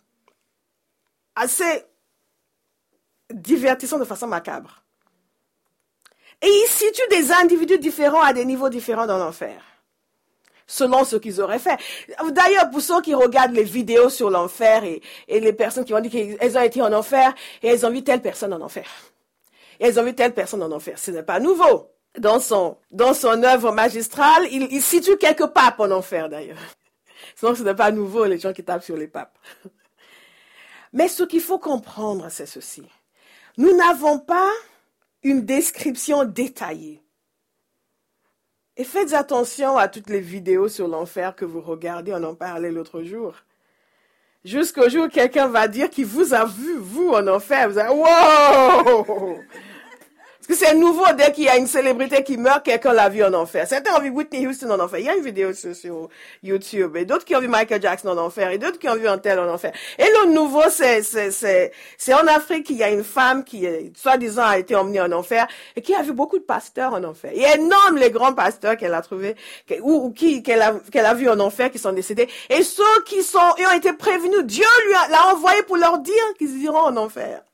assez divertissant de façon macabre. Et il situe des individus différents à des niveaux différents dans l'enfer, selon ce qu'ils auraient fait. D'ailleurs, pour ceux qui regardent les vidéos sur l'enfer et les personnes qui ont dit qu'elles ont été en enfer et elles ont vu telle personne en enfer. Et elles ont vu telle personne en enfer. Ce n'est pas nouveau. Dans son œuvre magistrale, il situe quelques papes en enfer d'ailleurs. Sinon, ce n'est pas nouveau les gens qui tapent sur les papes. Mais ce qu'il faut comprendre, c'est ceci. Nous n'avons pas une description détaillée. Et faites attention à toutes les vidéos sur l'enfer que vous regardez, on en parlait l'autre jour. Jusqu'au jour où quelqu'un va dire qu'il vous a vu, vous, en enfer. Vous allez, wow! Parce que c'est nouveau, dès qu'il y a une célébrité qui meurt, quelqu'un l'a vu en enfer. Certains ont vu Whitney Houston en enfer. Il y a une vidéo sur YouTube. Et d'autres qui ont vu Michael Jackson en enfer. Et d'autres qui ont vu un tel en enfer. Et le nouveau, c'est en Afrique qu'il y a une femme qui, soi-disant, a été emmenée en enfer et qui a vu beaucoup de pasteurs en enfer. Et elle nomme les grands pasteurs qu'elle a trouvés, qu'elle a vus en enfer, qui sont décédés. Et ceux qui ont été prévenus, Dieu l'a envoyé pour leur dire qu'ils iront en enfer.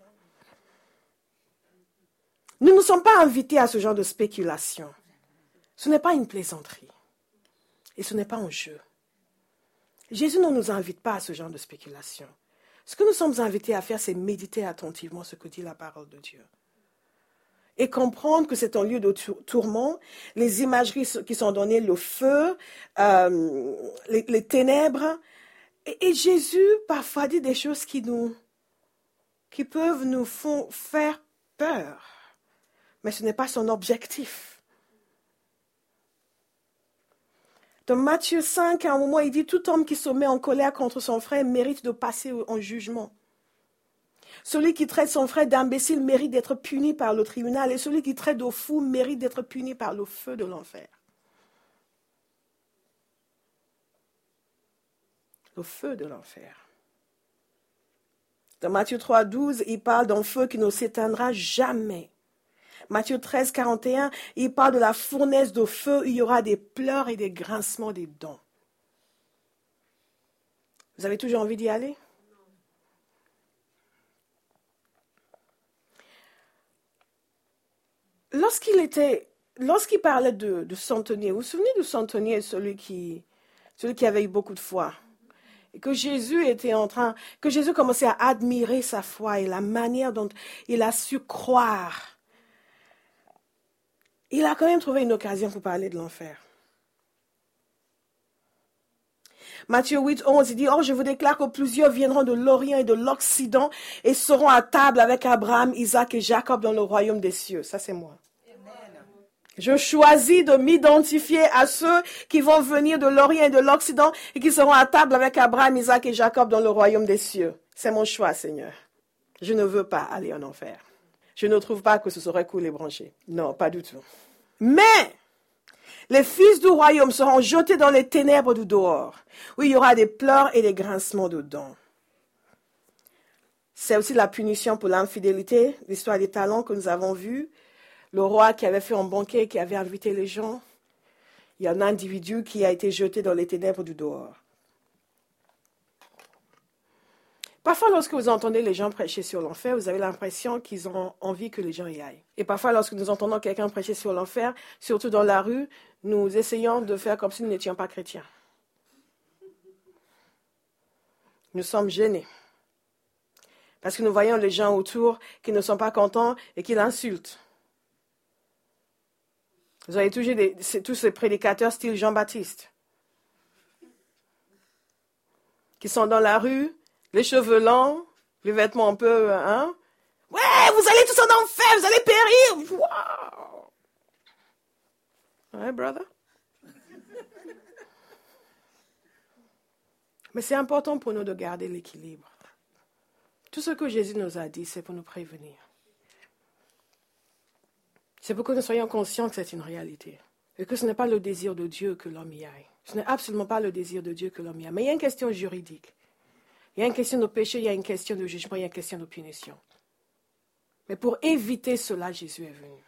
Nous ne sommes pas invités à ce genre de spéculation. Ce n'est pas une plaisanterie. Et ce n'est pas un jeu. Jésus ne nous invite pas à ce genre de spéculation. Ce que nous sommes invités à faire, c'est méditer attentivement ce que dit la parole de Dieu. Et comprendre que c'est un lieu de tourment, les imageries qui sont données, le feu, les ténèbres. Et Jésus, parfois, dit des choses qui peuvent nous faire peur. Mais ce n'est pas son objectif. Dans Matthieu 5, à un moment, il dit « Tout homme qui se met en colère contre son frère mérite de passer en jugement. Celui qui traite son frère d'imbécile mérite d'être puni par le tribunal, et celui qui traite de fou mérite d'être puni par le feu de l'enfer. » Le feu de l'enfer. Dans Matthieu 3, 12, il parle d'un feu qui ne s'éteindra jamais. Matthieu 13, 41, il parle de la fournaise de feu, il y aura des pleurs et des grincements des dents. Vous avez toujours envie d'y aller? Lorsqu'il parlait de centenier, vous vous souvenez du centenier, celui qui avait eu beaucoup de foi? Et que Jésus commençait à admirer sa foi et la manière dont il a su croire. Il a quand même trouvé une occasion pour parler de l'enfer. Matthieu 8, 11, il dit « Or, je vous déclare que plusieurs viendront de l'Orient et de l'Occident et seront à table avec Abraham, Isaac et Jacob dans le royaume des cieux. » Ça, c'est moi. Amen. Je choisis de m'identifier à ceux qui vont venir de l'Orient et de l'Occident et qui seront à table avec Abraham, Isaac et Jacob dans le royaume des cieux. C'est mon choix, Seigneur. Je ne veux pas aller en enfer. Je ne trouve pas que ce serait cool et branché. Non, pas du tout. Mais les fils du royaume seront jetés dans les ténèbres du dehors, où il y aura des pleurs et des grincements de dents. C'est aussi la punition pour l'infidélité, l'histoire des talents que nous avons vue. Le roi qui avait fait un banquet, qui avait invité les gens. Il y a un individu qui a été jeté dans les ténèbres du dehors. Parfois, lorsque vous entendez les gens prêcher sur l'enfer, vous avez l'impression qu'ils ont envie que les gens y aillent. Et parfois, lorsque nous entendons quelqu'un prêcher sur l'enfer, surtout dans la rue, nous essayons de faire comme si nous n'étions pas chrétiens. Nous sommes gênés. Parce que nous voyons les gens autour qui ne sont pas contents et qui l'insultent. Vous avez toujours tous ces prédicateurs style Jean-Baptiste qui sont dans la rue, les cheveux longs, les vêtements un peu, hein? Ouais, vous allez tous en enfer, vous allez périr! Wow! Ouais, brother? Mais c'est important pour nous de garder l'équilibre. Tout ce que Jésus nous a dit, c'est pour nous prévenir. C'est pour que nous soyons conscients que c'est une réalité. Et que ce n'est pas le désir de Dieu que l'homme y aille. Ce n'est absolument pas le désir de Dieu que l'homme y aille. Mais il y a une question juridique. Il y a une question de péché, il y a une question de jugement, il y a une question de punition. Mais pour éviter cela, Jésus est venu.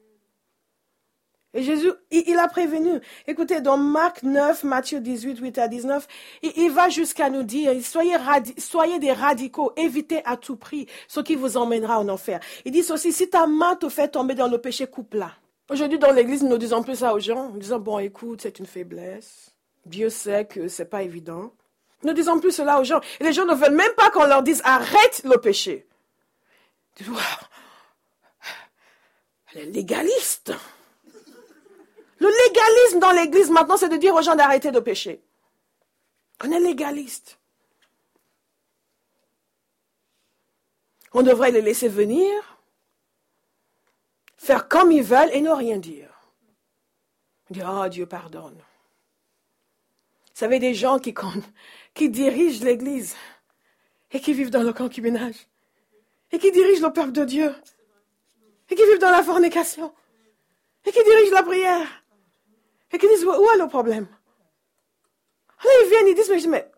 Et Jésus, il a prévenu. Écoutez, dans Marc 9, Matthieu 18, 8 à 19, il va jusqu'à nous dire, soyez des radicaux, évitez à tout prix ce qui vous emmènera en enfer. Il dit aussi, si ta main te fait tomber dans le péché, coupe-la. Aujourd'hui, dans l'église, nous ne disons plus ça aux gens, en disant, bon, écoute, c'est une faiblesse. Dieu sait que c'est pas évident. Nous ne disons plus cela aux gens. Et les gens ne veulent même pas qu'on leur dise, arrête le péché. Ils disent, wow, elle est légaliste. Le légalisme dans l'église maintenant, c'est de dire aux gens d'arrêter de pécher. On est légaliste. On devrait les laisser venir, faire comme ils veulent et ne rien dire. Dire, oh, Dieu pardonne. Vous savez, des gens qui dirigent l'église et qui vivent dans le concubinage et qui dirigent le peuple de Dieu et qui vivent dans la fornication et qui dirigent la prière. Et qui disent, où est le problème? Alors ils viennent, ils disent, mais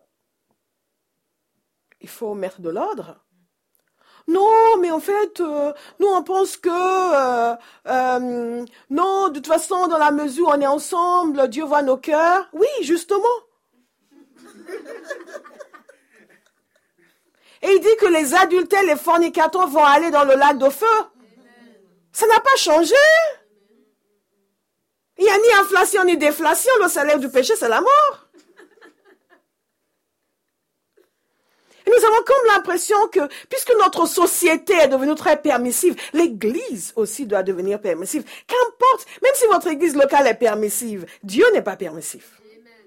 il faut mettre de l'ordre. Non, mais en fait, nous on pense que, non, de toute façon, dans la mesure où on est ensemble, Dieu voit nos cœurs. Oui, justement. Et il dit que les adultères, les fornicateurs vont aller dans le lac de feu. Ça n'a pas changé. Il n'y a ni inflation ni déflation. Le salaire du péché, c'est la mort. Et nous avons comme l'impression que, puisque notre société est devenue très permissive, l'église aussi doit devenir permissive. Qu'importe, même si votre église locale est permissive, Dieu n'est pas permissif.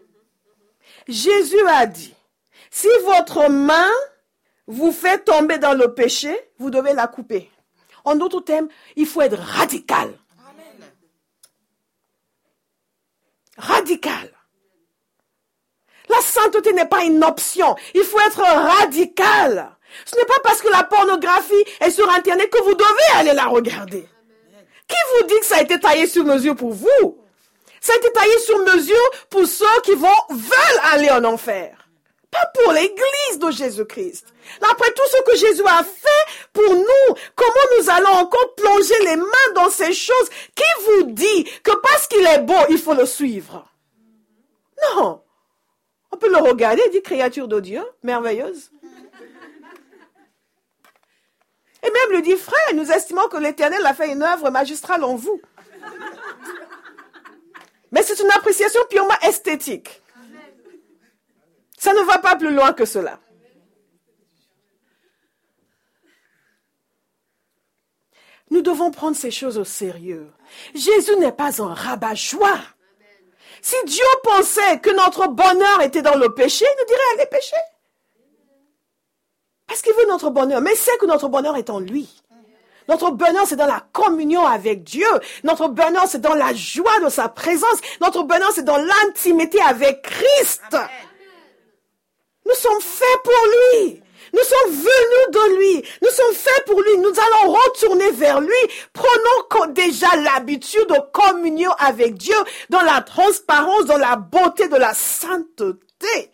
Jésus a dit, si votre main vous fait tomber dans le péché, vous devez la couper. En d'autres termes, il faut être radical. Radical. La sainteté n'est pas une option. Il faut être radical. Ce n'est pas parce que la pornographie est sur Internet que vous devez aller la regarder. Qui vous dit que ça a été taillé sur mesure pour vous? Ça a été taillé sur mesure pour ceux qui veulent aller en enfer. Pas pour l'église de Jésus-Christ. Après tout ce que Jésus a fait pour nous, comment nous allons encore plonger les mains dans ces choses? Qui vous dit que parce qu'il est beau, il faut le suivre? Non. On peut le regarder et dire créature de Dieu, merveilleuse. Et même lui dit, frère, nous estimons que l'Éternel a fait une œuvre magistrale en vous. Mais c'est une appréciation purement esthétique. Ça ne va pas plus loin que cela. Nous devons prendre ces choses au sérieux. Jésus n'est pas un rabat-joie. Si Dieu pensait que notre bonheur était dans le péché, il nous dirait allez pécher. Parce qu'il veut notre bonheur. Mais il sait que notre bonheur est en lui. Notre bonheur, c'est dans la communion avec Dieu. Notre bonheur, c'est dans la joie de sa présence. Notre bonheur, c'est dans l'intimité avec Christ. Amen. Nous sommes faits pour lui. Nous sommes venus de lui. Nous sommes faits pour lui. Nous allons retourner vers lui. Prenons déjà l'habitude de communion avec Dieu dans la transparence, dans la beauté de la sainteté.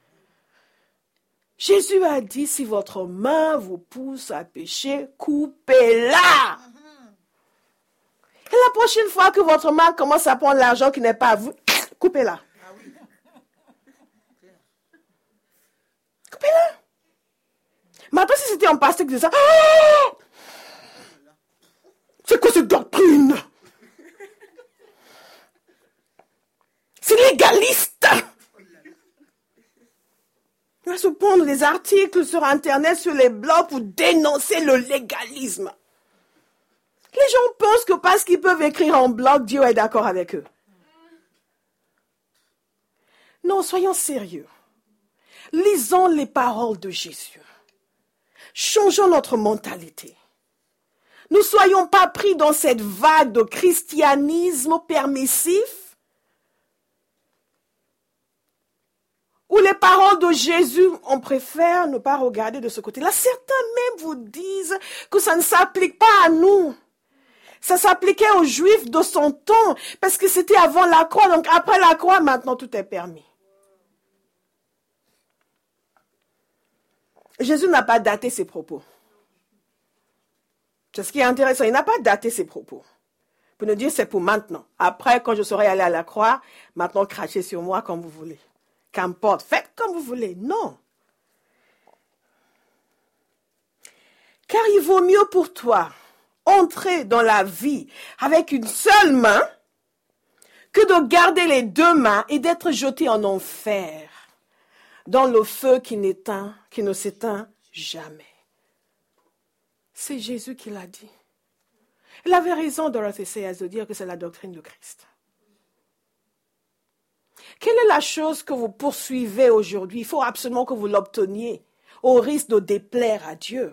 Jésus a dit, si votre main vous pousse à pécher, coupez-la. Et la prochaine fois que votre main commence à prendre l'argent qui n'est pas à vous, coupez-la. Coupez-la. Maintenant, si c'était un pasteur qui disait ça, oh, c'est quoi cette doctrine? C'est légaliste. Il va se prendre des articles sur Internet, sur les blogs pour dénoncer le légalisme. Les gens pensent que parce qu'ils peuvent écrire en blog, Dieu est d'accord avec eux. Non, soyons sérieux. Lisons les paroles de Jésus. Changeons notre mentalité. Ne soyons pas pris dans cette vague de christianisme permissif Ou les paroles de Jésus, on préfère ne pas regarder de ce côté-là. Certains même vous disent que ça ne s'applique pas à nous. Ça s'appliquait aux Juifs de son temps, parce que c'était avant la croix. Donc après la croix, maintenant tout est permis. Jésus n'a pas daté ses propos. C'est ce qui est intéressant. Il n'a pas daté ses propos. Pour nous dire, c'est pour maintenant. Après, quand je serai allé à la croix, maintenant crachez sur moi comme vous voulez. Qu'importe, faites comme vous voulez. Non. Car il vaut mieux pour toi entrer dans la vie avec une seule main que de garder les deux mains et d'être jeté en enfer, dans le feu qui ne s'éteint jamais. C'est Jésus qui l'a dit. Il avait raison, Dorothée Sayers, de dire que c'est la doctrine de Christ. Quelle est la chose que vous poursuivez aujourd'hui? Il faut absolument que vous l'obteniez, au risque de déplaire à Dieu.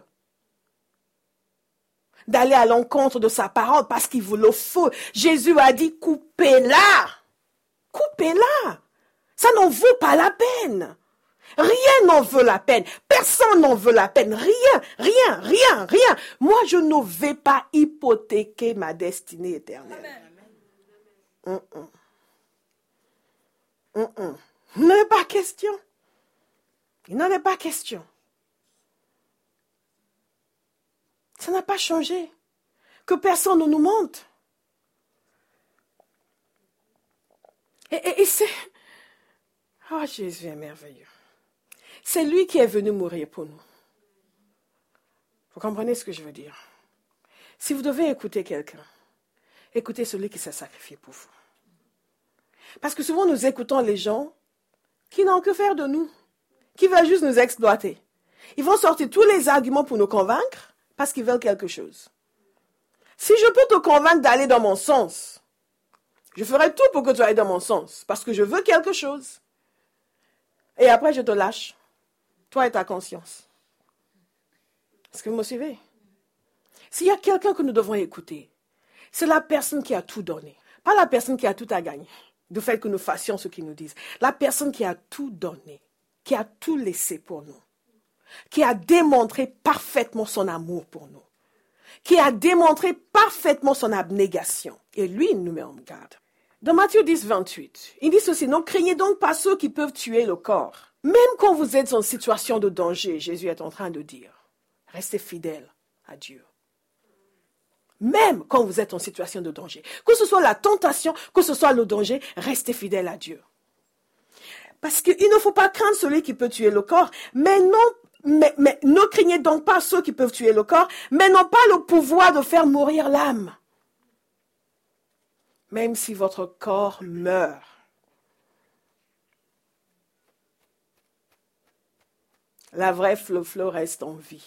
D'aller à l'encontre de sa parole parce qu'il vous le faut. Jésus a dit, coupez-la. Coupez-la. Ça n'en vaut pas la peine. Rien n'en veut la peine. Personne n'en veut la peine. Rien. Moi, je ne vais pas hypothéquer ma destinée éternelle. Il n'en est pas question. Il n'en est pas question. Ça n'a pas changé. Que personne ne nous mente. Et c'est... Oh, Jésus est merveilleux. C'est lui qui est venu mourir pour nous. Vous comprenez ce que je veux dire? Si vous devez écouter quelqu'un, écoutez celui qui s'est sacrifié pour vous. Parce que souvent nous écoutons les gens qui n'ont que faire de nous, qui veulent juste nous exploiter. Ils vont sortir tous les arguments pour nous convaincre parce qu'ils veulent quelque chose. Si je peux te convaincre d'aller dans mon sens, je ferai tout pour que tu ailles dans mon sens parce que je veux quelque chose. Et après, je te lâche. Toi et ta conscience. Est-ce que vous me suivez? S'il y a quelqu'un que nous devons écouter, c'est la personne qui a tout donné. Pas la personne qui a tout à gagner, du fait que nous fassions ce qu'ils nous disent. La personne qui a tout donné, qui a tout laissé pour nous, qui a démontré parfaitement son amour pour nous, qui a démontré parfaitement son abnégation. Et lui, il nous met en garde. Dans Matthieu 10, 28, il dit ceci, « Ne craignez donc pas ceux qui peuvent tuer le corps. » Même quand vous êtes en situation de danger, Jésus est en train de dire, restez fidèles à Dieu. Même quand vous êtes en situation de danger, que ce soit la tentation, que ce soit le danger, restez fidèles à Dieu. Parce qu'il ne faut pas craindre celui qui peut tuer le corps, mais ne craignez donc pas ceux qui peuvent tuer le corps, mais n'ont pas le pouvoir de faire mourir l'âme. Même si votre corps meurt, la vraie flot reste en vie.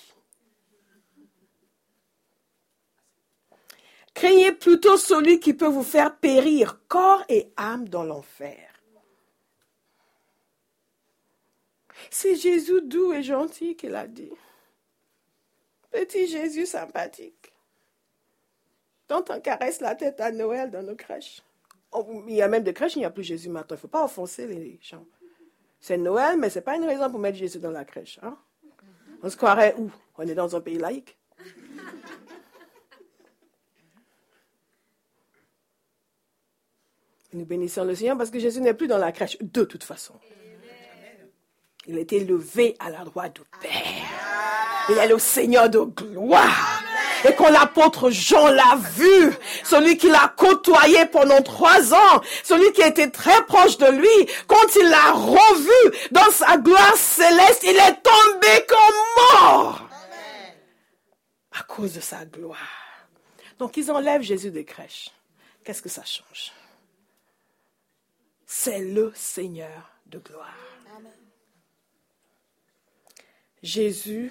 Craignez plutôt celui qui peut vous faire périr corps et âme dans l'enfer. C'est Jésus doux et gentil qui l'a dit. Petit Jésus sympathique. Dont on caresse la tête à Noël dans nos crèches. Il y a même des crèches, il n'y a plus Jésus maintenant. Il ne faut pas offenser les gens. C'est Noël, mais ce n'est pas une raison pour mettre Jésus dans la crèche. Hein? On se croirait où? On est dans un pays laïque. Nous bénissons le Seigneur parce que Jésus n'est plus dans la crèche de toute façon. Il a été élevé à la droite du Père. Il est le Seigneur de gloire. Et quand l'apôtre Jean l'a vu, celui qui l'a côtoyé pendant 3 ans, celui qui était très proche de lui, quand il l'a revu dans sa gloire céleste, il est tombé comme mort. À cause de sa gloire. Donc ils enlèvent Jésus des crèches. Qu'est-ce que ça change? C'est le Seigneur de gloire. Amen. Jésus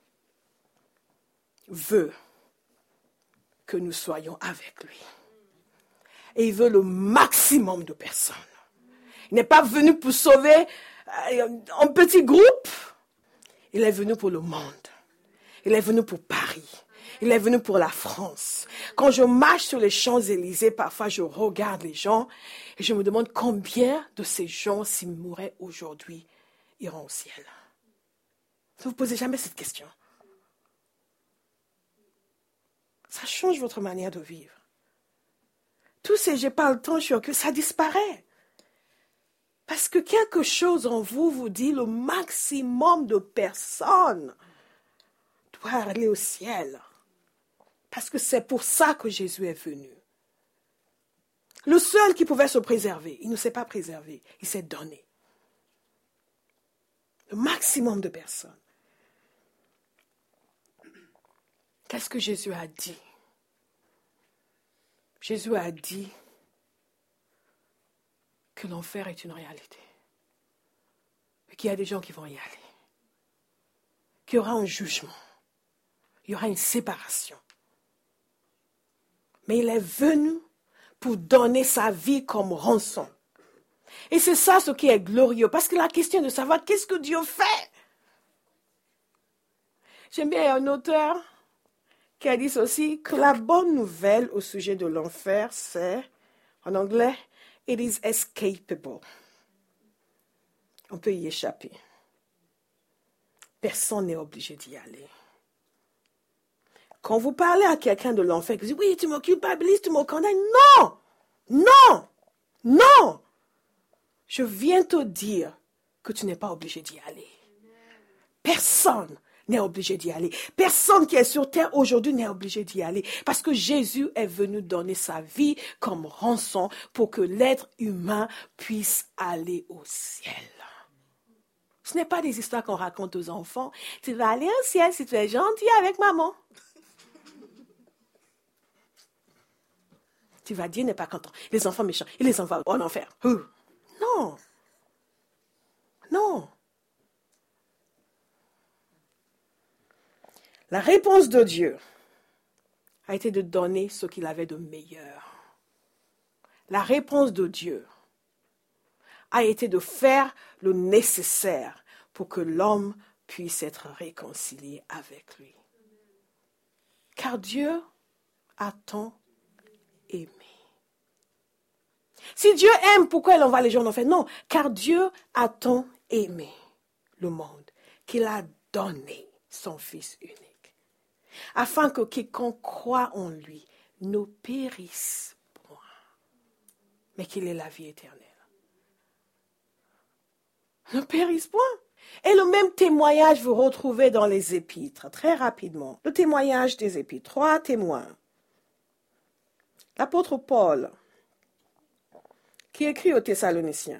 veut que nous soyons avec lui. Et il veut le maximum de personnes. Il n'est pas venu pour sauver un petit groupe. Il est venu pour le monde. Il est venu pour Paris. Il est venu pour la France. Quand je marche sur les Champs-Élysées, parfois je regarde les gens et je me demande combien de ces gens s'ils mouraient aujourd'hui iront au ciel? Ne vous posez jamais cette question. Ça change votre manière de vivre. Tous ces j'ai pas le temps, je suis occupé, ça disparaît. Parce que quelque chose en vous vous dit le maximum de personnes doivent aller au ciel. Parce que c'est pour ça que Jésus est venu. Le seul qui pouvait se préserver, il ne s'est pas préservé, il s'est donné. Le maximum de personnes. Qu'est-ce que Jésus a dit? Jésus a dit que l'enfer est une réalité. Et qu'il y a des gens qui vont y aller. Qu'il y aura un jugement. Il y aura une séparation. Mais il est venu pour donner sa vie comme rançon. Et c'est ça ce qui est glorieux. Parce que la question de savoir qu'est-ce que Dieu fait. J'aime bien un auteur qui a dit ceci, que la bonne nouvelle au sujet de l'enfer, c'est, en anglais, it is escapable. On peut y échapper. Personne n'est obligé d'y aller. Quand vous parlez à quelqu'un de l'enfer, vous dites, oui, tu me culpabilises, tu me condamnes. Non! Non! Non! Je viens te dire que tu n'es pas obligé d'y aller. Personne n'est obligé d'y aller. Personne qui est sur terre aujourd'hui n'est obligé d'y aller. Parce que Jésus est venu donner sa vie comme rançon pour que l'être humain puisse aller au ciel. Ce n'est pas des histoires qu'on raconte aux enfants. Tu vas aller au ciel si tu es gentil avec maman. Tu vas dire, n'est pas content. Les enfants méchants, il les envoie en enfer. Non. Non. La réponse de Dieu a été de donner ce qu'il avait de meilleur. La réponse de Dieu a été de faire le nécessaire pour que l'homme puisse être réconcilié avec lui. Car Dieu a tant aimé. Si Dieu aime, pourquoi il envoie les gens en enfer? Non, car Dieu a tant aimé le monde qu'il a donné son Fils unique. Afin que quiconque croit en lui ne périsse point, mais qu'il ait la vie éternelle. Ne périsse point. Et le même témoignage vous retrouvez dans les épîtres, très rapidement. Le témoignage des épîtres, 3 témoins. L'apôtre Paul, qui écrit aux Thessaloniciens,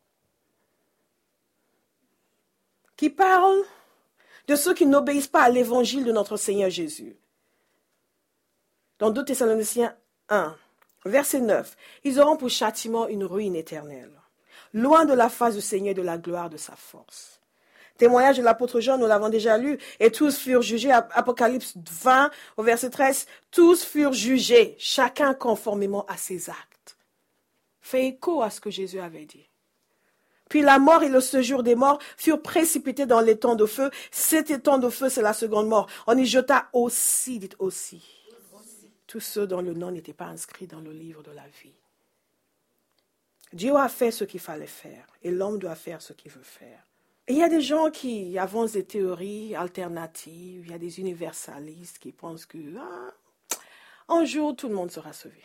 qui parle de ceux qui n'obéissent pas à l'évangile de notre Seigneur Jésus. Dans 2 Thessaloniciens 1, verset 9, ils auront pour châtiment une ruine éternelle, loin de la face du Seigneur et de la gloire de sa force. Témoignage de l'apôtre Jean, nous l'avons déjà lu, et tous furent jugés, Apocalypse 20, au verset 13, tous furent jugés, chacun conformément à ses actes. Fait écho à ce que Jésus avait dit. Puis la mort et le séjour des morts furent précipités dans l'étang de feu. Cet étang de feu, c'est la seconde mort. On y jeta aussi, dites aussi, tous ceux dont le nom n'était pas inscrit dans le livre de la vie. Dieu a fait ce qu'il fallait faire et l'homme doit faire ce qu'il veut faire. Et il y a des gens qui avancent des théories alternatives, il y a des universalistes qui pensent que un jour tout le monde sera sauvé.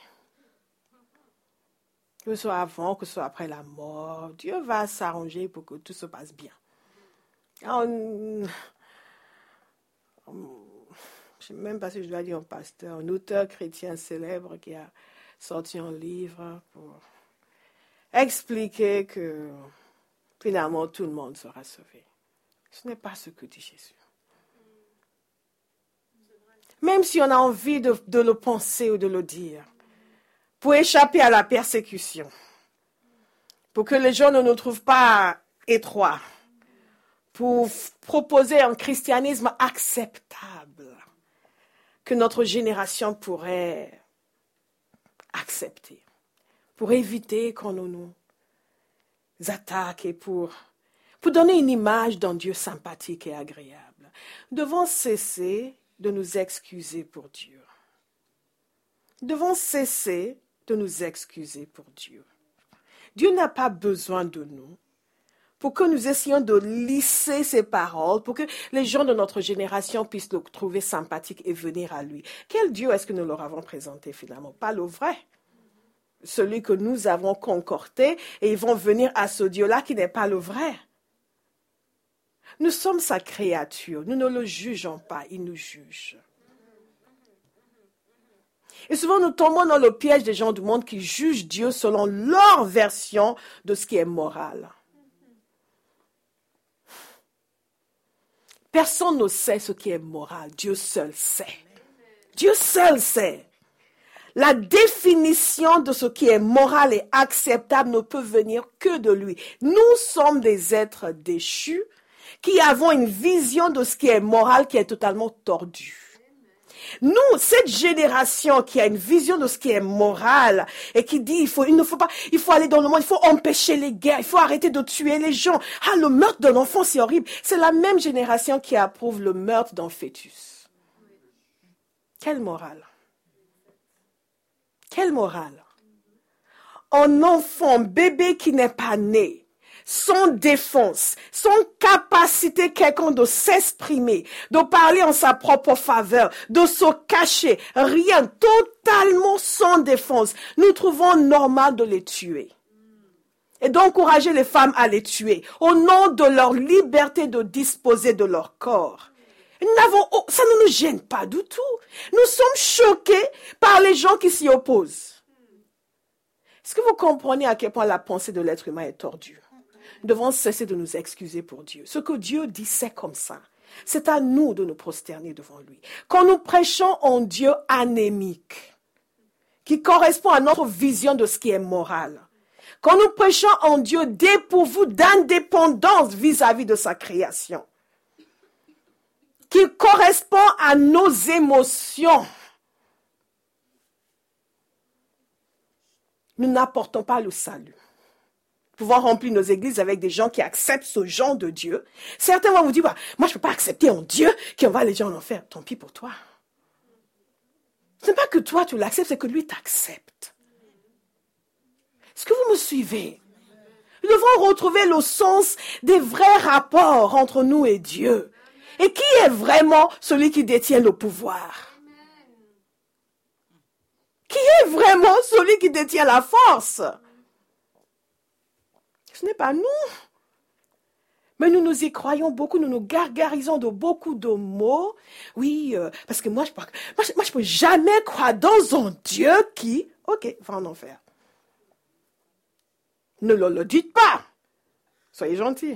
Que ce soit avant, que ce soit après la mort, Dieu va s'arranger pour que tout se passe bien. Je ne sais même pas si je dois dire un pasteur, un auteur chrétien célèbre qui a sorti un livre pour expliquer que finalement tout le monde sera sauvé. Ce n'est pas ce que dit Jésus. Même si on a envie de le penser ou de le dire, pour échapper à la persécution, pour que les gens ne nous trouvent pas étroits, pour proposer un christianisme acceptable, que notre génération pourrait accepter, pour éviter qu'on nous attaque et pour donner une image d'un Dieu sympathique et agréable. Nous devons cesser de nous excuser pour Dieu. Nous devons cesser de nous excuser pour Dieu. Dieu n'a pas besoin de nous pour que nous essayions de lisser ses paroles, pour que les gens de notre génération puissent le trouver sympathique et venir à lui. Quel Dieu est-ce que nous leur avons présenté finalement? Pas le vrai. Celui que nous avons concocté, et ils vont venir à ce Dieu-là qui n'est pas le vrai. Nous sommes sa créature, nous ne le jugeons pas, il nous juge. Et souvent, nous tombons dans le piège des gens du monde qui jugent Dieu selon leur version de ce qui est moral. Personne ne sait ce qui est moral. Dieu seul sait. Dieu seul sait. La définition de ce qui est moral et acceptable ne peut venir que de lui. Nous sommes des êtres déchus qui avons une vision de ce qui est moral qui est totalement tordue. Nous, cette génération qui a une vision de ce qui est moral et qui dit il faut aller dans le monde, il faut empêcher les guerres, il faut arrêter de tuer les gens. Ah, le meurtre d'un enfant, c'est horrible. C'est la même génération qui approuve le meurtre d'un fœtus. Quelle morale? Quelle morale? Un enfant, bébé qui n'est pas né, sans défense, sans capacité quelconque de s'exprimer, de parler en sa propre faveur, de se cacher, rien, totalement sans défense. Nous trouvons normal de les tuer. Et d'encourager les femmes à les tuer, au nom de leur liberté de disposer de leur corps. Ça ne nous gêne pas du tout. Nous sommes choqués par les gens qui s'y opposent. Est-ce que vous comprenez à quel point la pensée de l'être humain est tordue? Nous devons cesser de nous excuser pour Dieu. Ce que Dieu dit, c'est comme ça. C'est à nous de nous prosterner devant lui. Quand nous prêchons un Dieu anémique, qui correspond à notre vision de ce qui est moral, quand nous prêchons un Dieu dépourvu d'indépendance vis-à-vis de sa création, qui correspond à nos émotions, nous n'apportons pas le salut. Pouvoir remplir nos églises avec des gens qui acceptent ce genre de Dieu. Certains vont vous dire, moi je ne peux pas accepter un Dieu qui envoie les gens en enfer. Tant pis pour toi. Ce n'est pas que toi tu l'acceptes, c'est que lui t'accepte. Est-ce que vous me suivez? Nous devons retrouver le sens des vrais rapports entre nous et Dieu. Et qui est vraiment celui qui détient le pouvoir? Qui est vraiment celui qui détient la force? Ce n'est pas nous. Mais nous nous y croyons beaucoup, nous nous gargarisons de beaucoup de mots. Oui, parce que moi, je peux jamais croire dans un Dieu qui, ok, va en enfer. Ne le dites pas. Soyez gentils.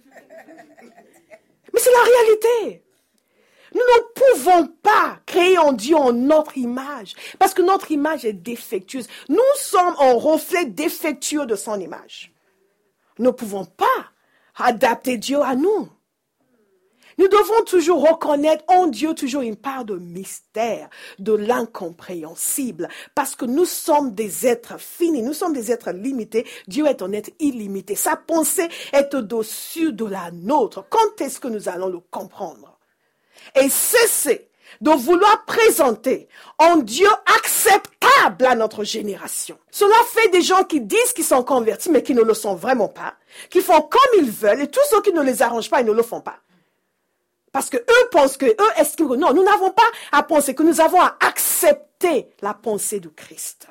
Mais c'est la réalité. Nous ne pouvons pas créer un Dieu en notre image, parce que notre image est défectueuse. Nous sommes un reflet défectueux de son image. Nous ne pouvons pas adapter Dieu à nous. Nous devons toujours reconnaître en Dieu toujours une part de mystère, de l'incompréhensible, parce que nous sommes des êtres finis, nous sommes des êtres limités. Dieu est un être illimité. Sa pensée est au-dessus de la nôtre. Quand est-ce que nous allons le comprendre? Et cesser de vouloir présenter un Dieu acceptable à notre génération. Cela fait des gens qui disent qu'ils sont convertis, mais qui ne le sont vraiment pas, qui font comme ils veulent, et tous ceux qui ne les arrangent pas, ils ne le font pas. Parce que eux pensent que, eux estiment que non, nous n'avons pas à penser, que nous avons à accepter la pensée du Christ.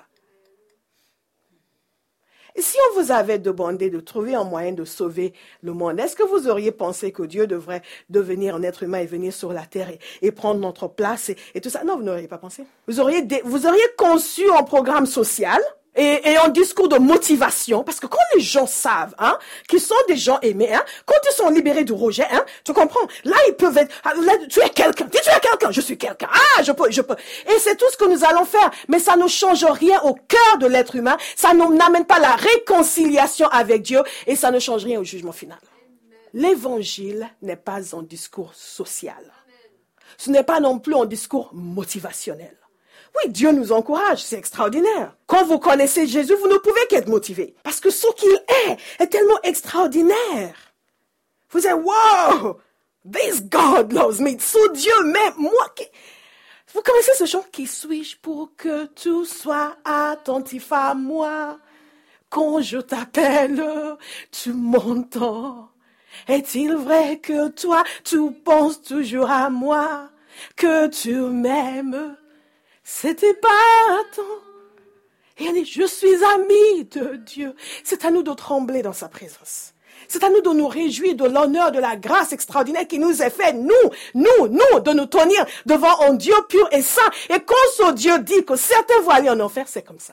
Et si on vous avait demandé de trouver un moyen de sauver le monde, est-ce que vous auriez pensé que Dieu devrait devenir un être humain et venir sur la terre et prendre notre place et tout ça? Non, vous n'auriez pas pensé. Vous auriez conçu un programme social et un discours de motivation, parce que quand les gens savent, qu'ils sont des gens aimés, quand ils sont libérés du rejet, tu comprends? Là, ils peuvent être, là, tu es quelqu'un. Dis, tu es quelqu'un. Je suis quelqu'un. Ah, je peux. Et c'est tout ce que nous allons faire. Mais ça ne change rien au cœur de l'être humain. Ça n'amène pas la réconciliation avec Dieu et ça ne change rien au jugement final. L'évangile n'est pas un discours social. Ce n'est pas non plus un discours motivationnel. Oui, Dieu nous encourage, c'est extraordinaire. Quand vous connaissez Jésus, vous ne pouvez qu'être motivé. Parce que ce qu'il est tellement extraordinaire. Vous êtes, wow, this God loves me. Ce Dieu m'aime, moi. Vous connaissez ce chant? Qui suis-je pour que tout soit attentif à moi? Quand je t'appelle, tu m'entends. Est-il vrai que toi, tu penses toujours à moi, que tu m'aimes? C'était pas tant. Et elle dit, je suis amie de Dieu. C'est à nous de trembler dans sa présence. C'est à nous de nous réjouir de l'honneur, de la grâce extraordinaire qui nous est faite, nous, de nous tenir devant un Dieu pur et saint. Et quand ce Dieu dit que certains vont aller en enfer, c'est comme ça.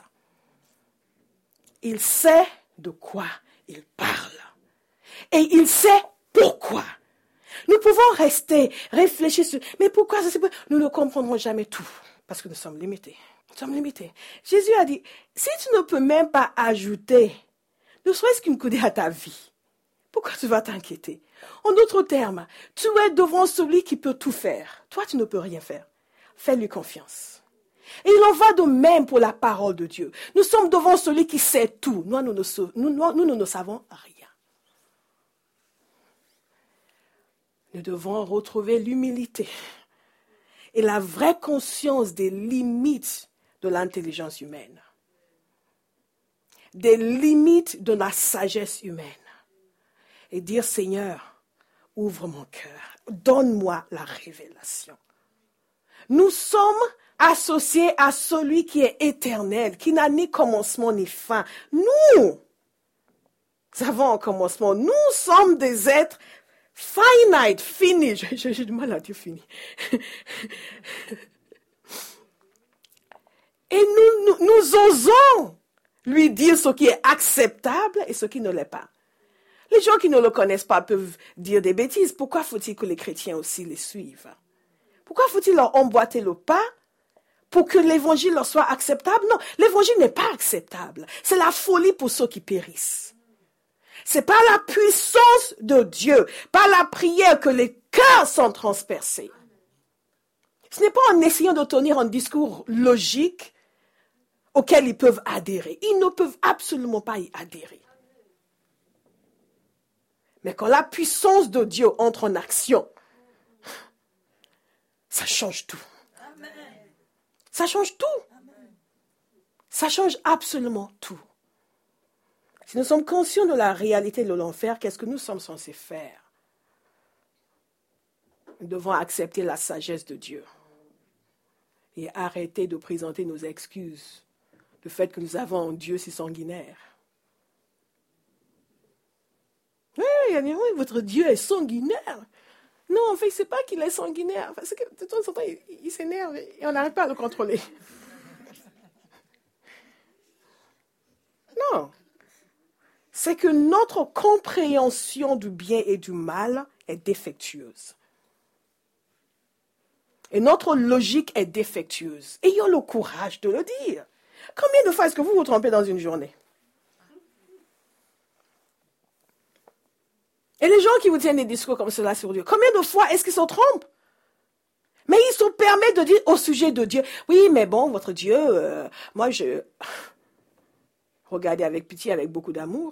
Il sait de quoi il parle. Et il sait pourquoi. Nous pouvons rester, réfléchir sur, mais pourquoi ça se peut? Nous ne comprendrons jamais tout, parce que nous sommes limités. Nous sommes limités. Jésus a dit, si tu ne peux même pas ajouter, ne serait-ce qu'une coudée à ta vie, pourquoi tu vas t'inquiéter? En d'autres termes, tu es devant celui qui peut tout faire. Toi, tu ne peux rien faire. Fais-lui confiance. Et il en va de même pour la parole de Dieu. Nous sommes devant celui qui sait tout. Nous ne savons rien. Nous devons retrouver l'humilité et la vraie conscience des limites de l'intelligence humaine, des limites de la sagesse humaine. Et dire, Seigneur, ouvre mon cœur, donne-moi la révélation. Nous sommes associés à celui qui est éternel, qui n'a ni commencement ni fin. Nous avons un commencement. Nous sommes des êtres finite, fini. J'ai du mal à dire fini. Et nous osons lui dire ce qui est acceptable et ce qui ne l'est pas. Les gens qui ne le connaissent pas peuvent dire des bêtises. Pourquoi faut-il que les chrétiens aussi les suivent? Pourquoi faut-il leur emboîter le pas pour que l'évangile leur soit acceptable? Non, l'évangile n'est pas acceptable. C'est la folie pour ceux qui périssent. C'est par la puissance de Dieu, par la prière que les cœurs sont transpercés. Ce n'est pas en essayant de tenir un discours logique auquel ils peuvent adhérer. Ils ne peuvent absolument pas y adhérer. Mais quand la puissance de Dieu entre en action, ça change tout. Ça change tout. Ça change absolument tout. Si nous sommes conscients de la réalité de l'enfer, qu'est-ce que nous sommes censés faire? Nous devons accepter la sagesse de Dieu et arrêter de présenter nos excuses, le fait que nous avons un Dieu si sanguinaire. Oui, votre Dieu est sanguinaire. Non, en fait, c'est pas qu'il est sanguinaire. Parce que de temps en temps, il s'énerve et on n'arrive pas à le contrôler. Non. C'est que notre compréhension du bien et du mal est défectueuse. Et notre logique est défectueuse. Ayons le courage de le dire. Combien de fois est-ce que vous vous trompez dans une journée? Et les gens qui vous tiennent des discours comme cela sur Dieu, combien de fois est-ce qu'ils se trompent? Mais ils se permettent de dire au sujet de Dieu, oui, mais bon, votre Dieu, moi je... Regardez avec pitié, avec beaucoup d'amour.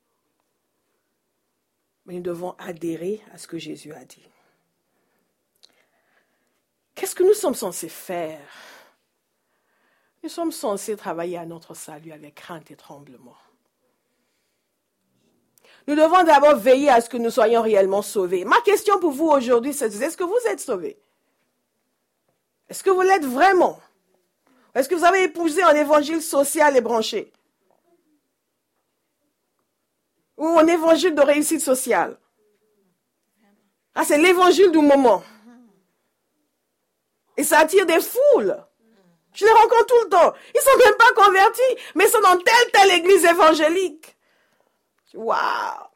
Mais nous devons adhérer à ce que Jésus a dit. Qu'est-ce que nous sommes censés faire? Nous sommes censés travailler à notre salut avec crainte et tremblement. Nous devons d'abord veiller à ce que nous soyons réellement sauvés. Ma question pour vous aujourd'hui, c'est est-ce que vous êtes sauvés? Est-ce que vous l'êtes vraiment? Est-ce que vous avez épousé un évangile social et branché? Ou un évangile de réussite sociale? Ah, c'est l'évangile du moment. Et ça attire des foules. Je les rencontre tout le temps. Ils ne sont même pas convertis, mais ils sont dans telle église évangélique. Waouh!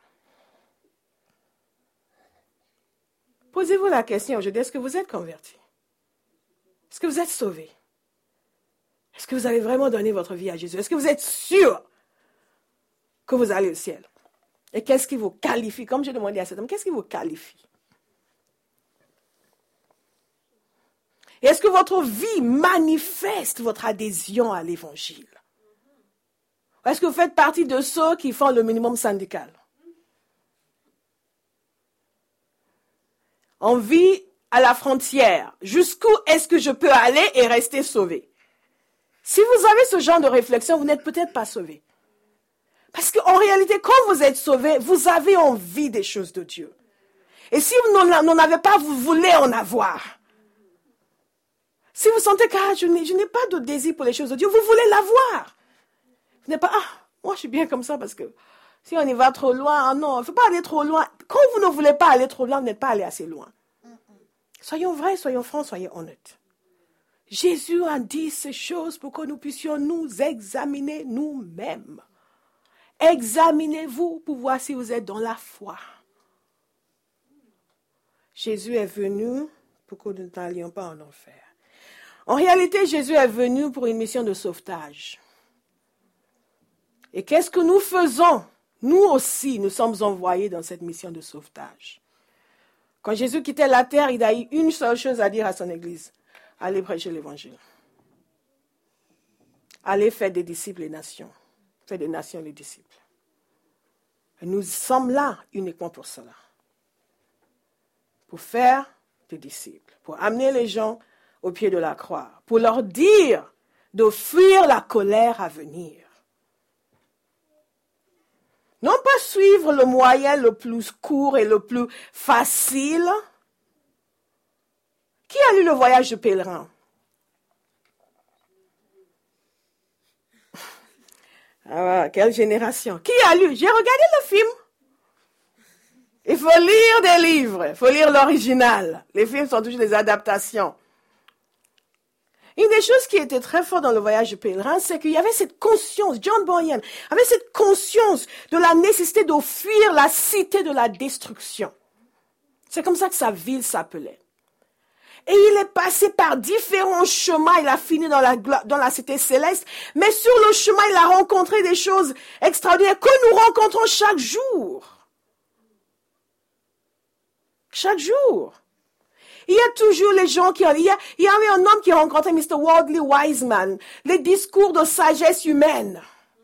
Posez-vous la question aujourd'hui, est-ce que vous êtes converti? Est-ce que vous êtes sauvé? Est-ce que vous avez vraiment donné votre vie à Jésus? Est-ce que vous êtes sûr que vous allez au ciel? Et qu'est-ce qui vous qualifie? Comme j'ai demandé à cet homme, qu'est-ce qui vous qualifie? Et est-ce que votre vie manifeste votre adhésion à l'évangile? Est-ce que vous faites partie de ceux qui font le minimum syndical? On vit à la frontière. Jusqu'où est-ce que je peux aller et rester sauvé? Si vous avez ce genre de réflexion, vous n'êtes peut-être pas sauvé. Parce qu'en réalité, quand vous êtes sauvé, vous avez envie des choses de Dieu. Et si vous n'en avez pas, vous voulez en avoir. Si vous sentez que je n'ai pas de désir pour les choses de Dieu, vous voulez l'avoir. Vous n'êtes pas, moi je suis bien comme ça parce que si on y va trop loin, non, il ne faut pas aller trop loin. Quand vous ne voulez pas aller trop loin, vous n'êtes pas allé assez loin. Soyons vrais, soyons francs, soyons honnêtes. Jésus a dit ces choses pour que nous puissions nous examiner nous-mêmes. Examinez-vous pour voir si vous êtes dans la foi. Jésus est venu pour que nous n'allions pas en enfer. En réalité, Jésus est venu pour une mission de sauvetage. Et qu'est-ce que nous faisons? Nous aussi, nous sommes envoyés dans cette mission de sauvetage. Quand Jésus quittait la terre, il a eu une seule chose à dire à son Église. Allez prêcher l'Évangile. Allez faire des disciples les nations. Faire des nations les disciples. Et nous sommes là uniquement pour cela. Pour faire des disciples. Pour amener les gens au pied de la croix. Pour leur dire de fuir la colère à venir. Non pas suivre le moyen le plus court et le plus facile. Qui a lu le voyage de pèlerin? Quelle génération? Qui a lu? J'ai regardé le film. Il faut lire des livres, il faut lire l'original. Les films sont toujours des adaptations. Une des choses qui était très forte dans le voyage de pèlerin, c'est qu'il y avait cette conscience, John Bunyan avait cette conscience de la nécessité de fuir la cité de la destruction. C'est comme ça que sa ville s'appelait. Et il est passé par différents chemins, il a fini dans la cité céleste, mais sur le chemin, il a rencontré des choses extraordinaires que nous rencontrons chaque jour. Chaque jour. Il y a toujours les gens il y avait un homme qui a rencontré Mr. Worldly Wiseman, les discours de sagesse humaine,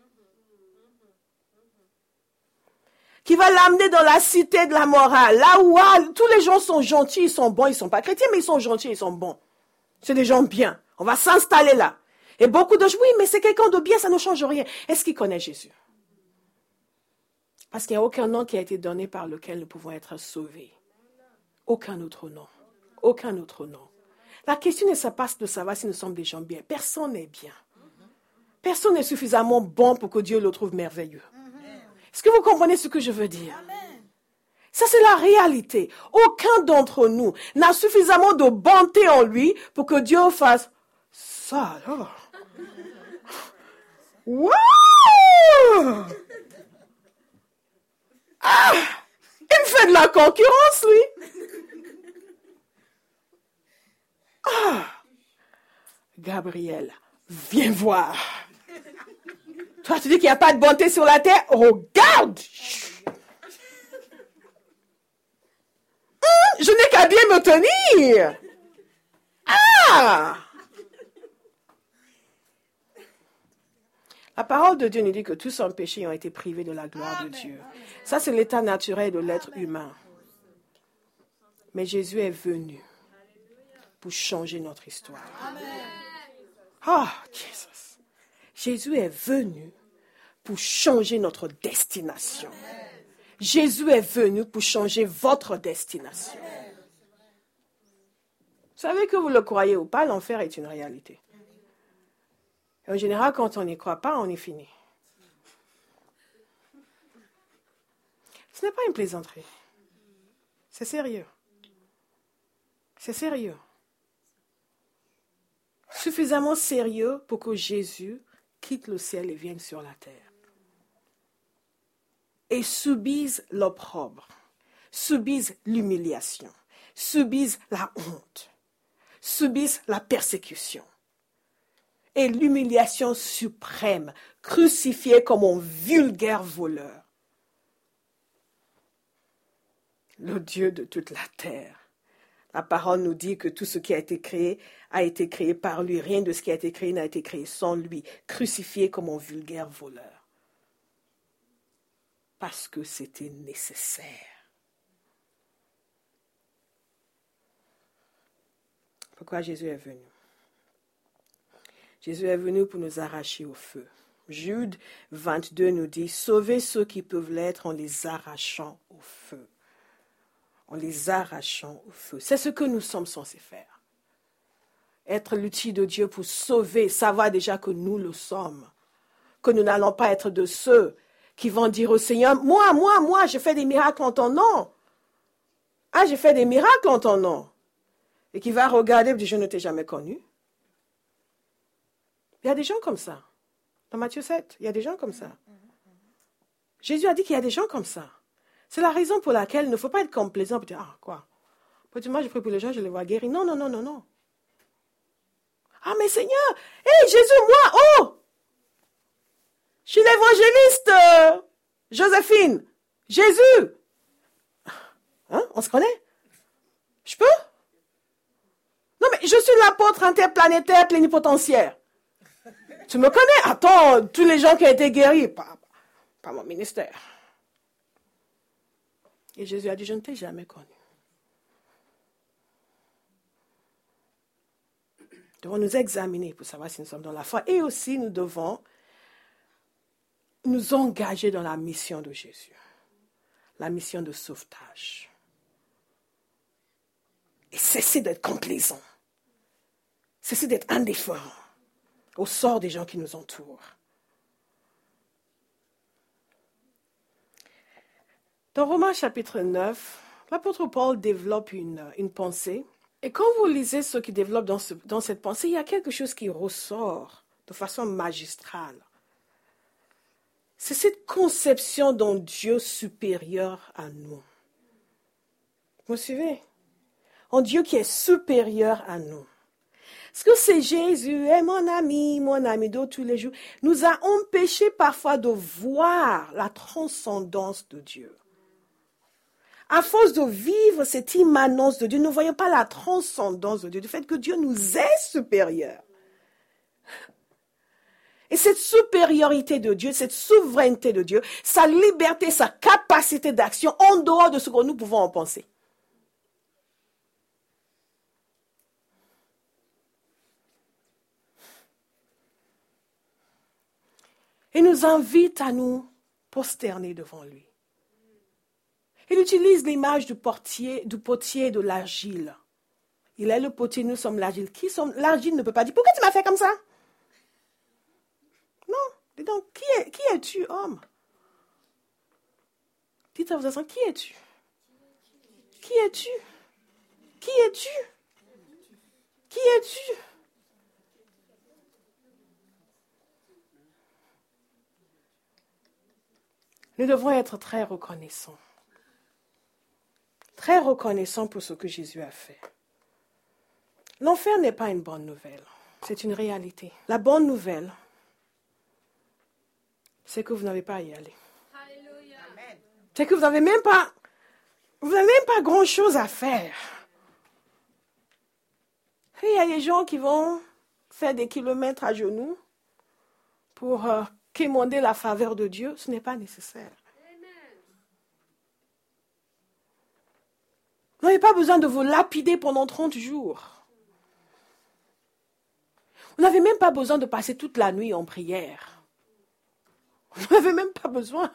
qui va l'amener dans la cité de la morale, là où tous les gens sont gentils, ils sont bons, ils ne sont pas chrétiens, mais ils sont gentils, ils sont bons. C'est des gens bien. On va s'installer là. Et beaucoup de gens, oui, mais c'est quelqu'un de bien, ça ne change rien. Est-ce qu'il connaît Jésus? Parce qu'il n'y a aucun nom qui a été donné par lequel nous pouvons être sauvés. Aucun autre nom. Aucun autre nom. La question ne se passe de savoir si nous sommes des gens bien. Personne n'est bien. Personne n'est suffisamment bon pour que Dieu le trouve merveilleux. Est-ce que vous comprenez ce que je veux dire? Ça, c'est la réalité. Aucun d'entre nous n'a suffisamment de bonté en lui pour que Dieu fasse ça. Alors. Wow! Il me fait de la concurrence, lui. Gabriel, viens voir. Toi, tu dis qu'il n'y a pas de bonté sur la terre? Regarde! Je n'ai qu'à bien me tenir. La parole de Dieu nous dit que tous en péché ont été privés de la gloire de Dieu. Ça, c'est l'état naturel de l'être humain. Mais Jésus est venu pour changer notre histoire. Jesus. Jésus est venu pour changer notre destination. Jésus est venu pour changer votre destination. Vous savez que vous le croyez ou pas, l'enfer est une réalité. Et en général, quand on n'y croit pas, on est fini. Ce n'est pas une plaisanterie. C'est sérieux. C'est sérieux. Suffisamment sérieux pour que Jésus quitte le ciel et vienne sur la terre. Et subisse l'opprobre, subisse l'humiliation, subisse la honte, subisse la persécution. Et l'humiliation suprême, crucifié comme un vulgaire voleur. Le Dieu de toute la terre. La parole nous dit que tout ce qui a été créé par lui. Rien de ce qui a été créé n'a été créé sans lui. Crucifié comme un vulgaire voleur. Parce que c'était nécessaire. Pourquoi Jésus est venu? Jésus est venu pour nous arracher au feu. Jude 22 nous dit, sauvez ceux qui peuvent l'être en les arrachant au feu. En les arrachant au feu. C'est ce que nous sommes censés faire. Être l'outil de Dieu pour sauver, savoir déjà que nous le sommes. Que nous n'allons pas être de ceux qui vont dire au Seigneur, moi, je fais des miracles en ton nom. Ah, j'ai fait des miracles en ton nom. Et qui va regarder et dire, je ne t'ai jamais connu. Il y a des gens comme ça. Dans Matthieu 7, il y a des gens comme ça. Jésus a dit qu'il y a des gens comme ça. C'est la raison pour laquelle il ne faut pas être complaisant pour dire, ah, quoi? Moi, je prie pour les gens, je les vois guéris. Non. Ah, mais Seigneur, hé, Jésus, moi, oh! Je suis l'évangéliste Joséphine. Jésus. Hein? On se connaît? Je peux? Non, mais je suis l'apôtre interplanétaire plénipotentiaire. Tu me connais? Attends, tous les gens qui ont été guéris, pas mon ministère. Et Jésus a dit, je ne t'ai jamais connu. Nous devons nous examiner pour savoir si nous sommes dans la foi. Et aussi, nous devons nous engager dans la mission de Jésus. La mission de sauvetage. Et cesser d'être complaisant. Cesser d'être indifférent au sort des gens qui nous entourent. Dans Romains chapitre 9, l'apôtre Paul développe une pensée. Et quand vous lisez ce qu'il développe dans cette pensée, il y a quelque chose qui ressort de façon magistrale. C'est cette conception d'un Dieu supérieur à nous. Vous me suivez? Un Dieu qui est supérieur à nous. Parce que c'est Jésus, est mon ami de tous les jours, nous a empêchés parfois de voir la transcendance de Dieu. À force de vivre cette immanence de Dieu, nous ne voyons pas la transcendance de Dieu, du fait que Dieu nous est supérieur. Et cette supériorité de Dieu, cette souveraineté de Dieu, sa liberté, sa capacité d'action en dehors de ce que nous pouvons en penser. Et nous invite à nous prosterner devant lui. Il utilise l'image du potier et de l'argile. Il est le potier, nous sommes l'argile. L'argile ne peut pas dire, pourquoi tu m'as fait comme ça? Non, dis donc, qui es-tu, homme? Dites à vos enfants, qui es-tu? Qui es-tu? Qui es-tu? Qui es-tu? Nous devons être très reconnaissants. Très reconnaissants pour ce que Jésus a fait. L'enfer n'est pas une bonne nouvelle. C'est une réalité. La bonne nouvelle, c'est que vous n'avez pas à y aller.
Alléluia.
C'est que vous n'avez même pas grand-chose à faire. Et il y a des gens qui vont faire des kilomètres à genoux pour quémander la faveur de Dieu. Ce n'est pas nécessaire. Vous n'avez pas besoin de vous lapider pendant 30 jours. Vous n'avez même pas besoin de passer toute la nuit en prière. Vous n'avez même pas besoin.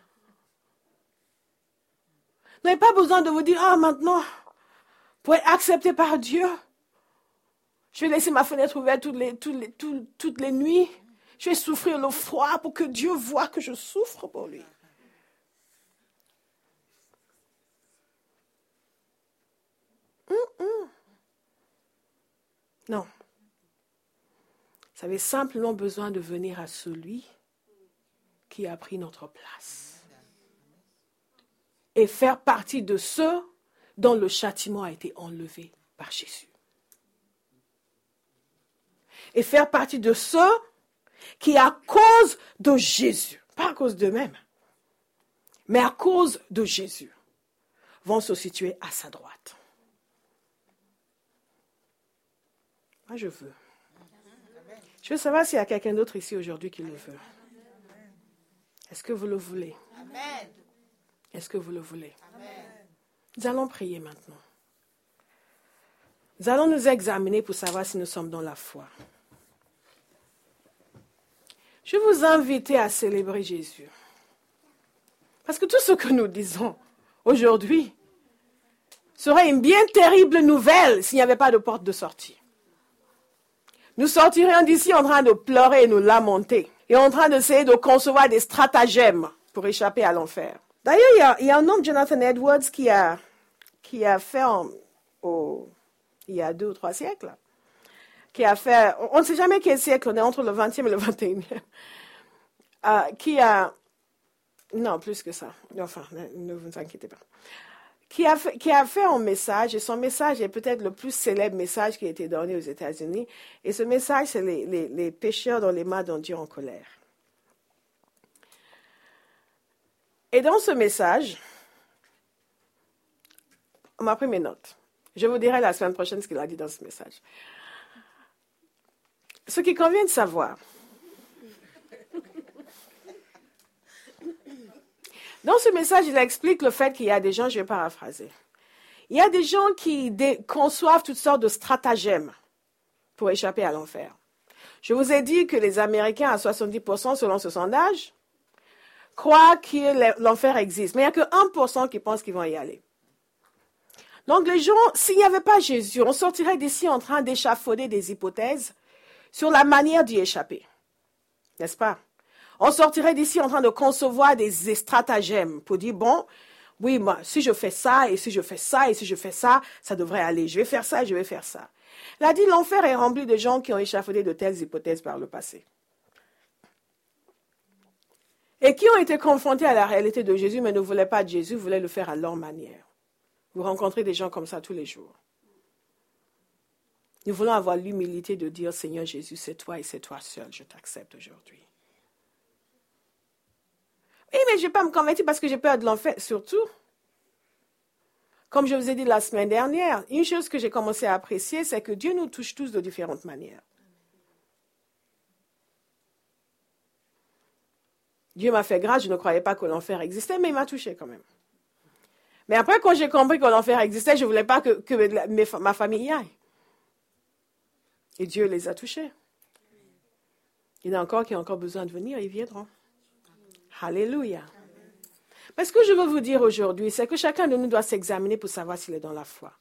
Vous n'avez pas besoin de vous dire, maintenant, pour être accepté par Dieu, je vais laisser ma fenêtre ouverte toutes les nuits. Je vais souffrir le froid pour que Dieu voie que je souffre pour lui. Non. Vous avez simplement besoin de venir à celui qui a pris notre place. Et faire partie de ceux dont le châtiment a été enlevé par Jésus. Et faire partie de ceux qui, à cause de Jésus, pas à cause d'eux-mêmes, mais à cause de Jésus, vont se situer à sa droite. Moi, je veux. Je veux savoir s'il y a quelqu'un d'autre ici aujourd'hui qui le veut. Est-ce que vous le voulez?
Amen.
Est-ce que vous le voulez?
Amen.
Nous allons prier maintenant. Nous allons nous examiner pour savoir si nous sommes dans la foi. Je vous invite à célébrer Jésus. Parce que tout ce que nous disons aujourd'hui serait une bien terrible nouvelle s'il n'y avait pas de porte de sortie. Nous sortirions d'ici en train de pleurer et nous lamenter et en train d'essayer de concevoir des stratagèmes pour échapper à l'enfer. D'ailleurs, il y a un homme, Jonathan Edwards, qui a fait il y a 2 ou 3 siècles, qui a fait, on ne sait jamais quel siècle, on est entre le 20e et le 21e, non, plus que ça, enfin, ne vous inquiétez pas, qui a fait un message, et son message est peut-être le plus célèbre message qui a été donné aux États-Unis, et ce message, c'est les pécheurs dans les mains d'un Dieu en colère. Et dans ce message, on m'a pris mes notes. Je vous dirai la semaine prochaine ce qu'il a dit dans ce message. Ce qui convient de savoir, dans ce message, il explique le fait qu'il y a des gens, je vais paraphraser, il y a des gens qui conçoivent toutes sortes de stratagèmes pour échapper à l'enfer. Je vous ai dit que les Américains, à 70% selon ce sondage, croient que l'enfer existe. Mais il n'y a que 1% qui pensent qu'ils vont y aller. Donc les gens, s'il n'y avait pas Jésus, on sortirait d'ici en train d'échafauder des hypothèses sur la manière d'y échapper. N'est-ce pas? On sortirait d'ici en train de concevoir des stratagèmes pour dire, bon, oui, moi, si je fais ça, et si je fais ça, et si je fais ça, ça devrait aller. Je vais faire ça, et je vais faire ça. Il a dit, l'enfer est rempli de gens qui ont échafaudé de telles hypothèses par le passé. Et qui ont été confrontés à la réalité de Jésus, mais ne voulaient pas de Jésus, voulaient le faire à leur manière. Vous rencontrez des gens comme ça tous les jours. Nous voulons avoir l'humilité de dire, Seigneur Jésus, c'est toi et c'est toi seul, je t'accepte aujourd'hui. Oui, mais je ne vais pas me convertir parce que j'ai peur de l'enfer. Surtout, comme je vous ai dit la semaine dernière, une chose que j'ai commencé à apprécier, c'est que Dieu nous touche tous de différentes manières. Dieu m'a fait grâce, je ne croyais pas que l'enfer existait, mais il m'a touché quand même. Mais après, quand j'ai compris que l'enfer existait, je ne voulais pas que ma famille y aille. Et Dieu les a touchés. Il y en a encore qui ont encore besoin de venir, ils viendront. Alléluia. Mais ce que je veux vous dire aujourd'hui, c'est que chacun de nous doit s'examiner pour savoir s'il est dans la foi.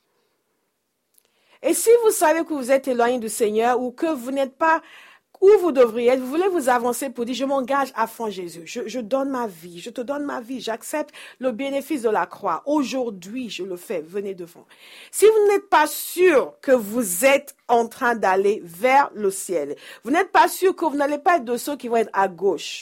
Et si vous savez que vous êtes éloigné du Seigneur ou que vous n'êtes pas où vous devriez être, vous voulez vous avancer pour dire, je m'engage à fond Jésus, je donne ma vie, je te donne ma vie, j'accepte le bénéfice de la croix. Aujourd'hui, je le fais, venez devant. Si vous n'êtes pas sûr que vous êtes en train d'aller vers le ciel, vous n'êtes pas sûr que vous n'allez pas être de ceux qui vont être à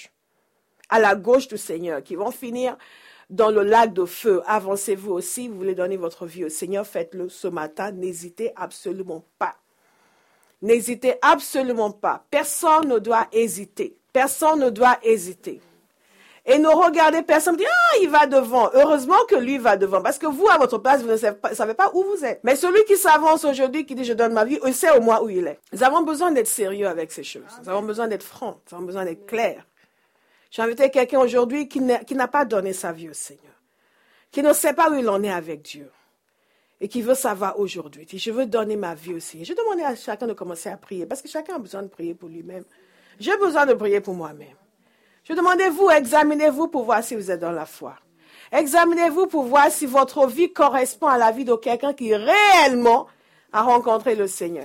la gauche du Seigneur, qui vont finir dans le lac de feu, avancez-vous aussi, vous voulez donner votre vie au Seigneur, faites-le ce matin, n'hésitez absolument pas. N'hésitez absolument pas. Personne ne doit hésiter. Personne ne doit hésiter. Et ne regardez personne, dit, il va devant. Heureusement que lui va devant. Parce que vous, à votre place, vous ne savez pas où vous êtes. Mais celui qui s'avance aujourd'hui, qui dit, je donne ma vie, il sait au moins où il est. Nous avons besoin d'être sérieux avec ces choses. Nous avons besoin d'être francs. Nous avons besoin d'être clairs. J'ai invité quelqu'un aujourd'hui qui n'a pas donné sa vie au Seigneur. Qui ne sait pas où il en est avec Dieu. Et qui veut savoir aujourd'hui, je veux donner ma vie aussi. Je demandais à chacun de commencer à prier, parce que chacun a besoin de prier pour lui-même. J'ai besoin de prier pour moi-même. Je demandais vous, examinez-vous pour voir si vous êtes dans la foi. Examinez-vous pour voir si votre vie correspond à la vie de quelqu'un qui réellement a rencontré le Seigneur.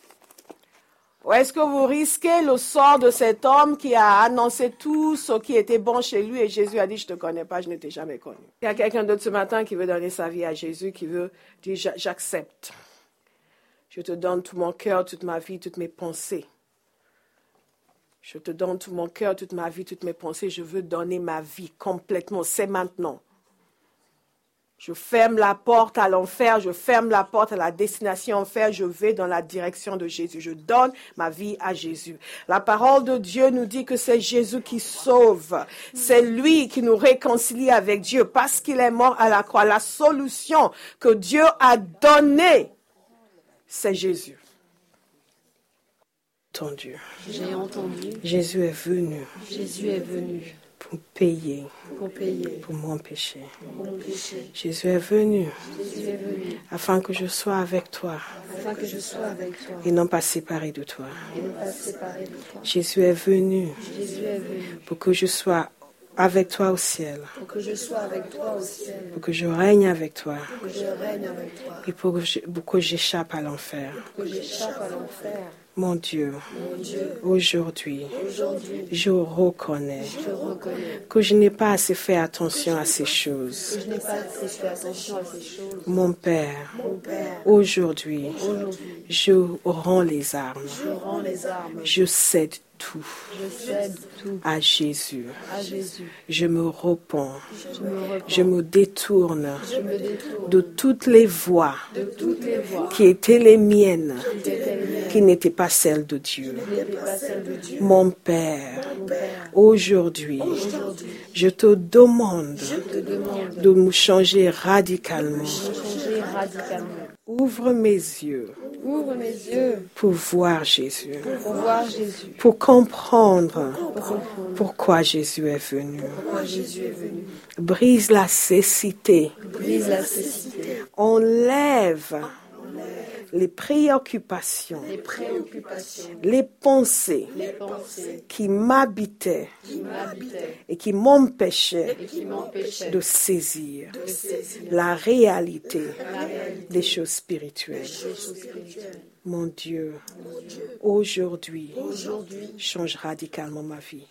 Ou est-ce que vous risquez le sort de cet homme qui a annoncé tout ce qui était bon chez lui et Jésus a dit, je ne te connais pas, je ne t'ai jamais connu. Il y a quelqu'un d'autre ce matin qui veut donner sa vie à Jésus, qui veut dire, j'accepte. Je te donne tout mon cœur, toute ma vie, toutes mes pensées. Je te donne tout mon cœur, toute ma vie, toutes mes pensées. Je veux donner ma vie complètement, c'est maintenant. Je ferme la porte à l'enfer, je ferme la porte à la destination enfer, je vais dans la direction de Jésus. Je donne ma vie à Jésus. La parole de Dieu nous dit que c'est Jésus qui sauve. C'est lui qui nous réconcilie avec Dieu parce qu'il est mort à la croix. La solution que Dieu a donnée, c'est Jésus.
J'ai entendu.
Jésus est venu.
Jésus est venu.
pour payer pour mon péché. Jésus est venu afin que je sois avec toi et non pas séparé de toi. Jésus est venu pour que je sois avec toi au ciel, pour que je règne avec toi et pour que j'échappe à l'enfer. Mon Dieu, aujourd'hui, je reconnais que je n'ai pas assez fait attention à ces choses. Mon Père, aujourd'hui, je rends les armes. Je cède tout à Jésus. Je me repens. Je me détourne de toutes les voies qui étaient les miennes, qui n'étaient pas celles de Dieu. Mon Père, aujourd'hui, je te demande de me changer radicalement. Ouvre mes yeux pour voir Jésus, pour comprendre pourquoi Jésus est venu. Brise la cécité, enlève les préoccupations, les pensées qui m'habitaient et qui m'empêchaient de saisir la réalité des choses spirituelles. Mon Dieu, aujourd'hui, change radicalement ma vie.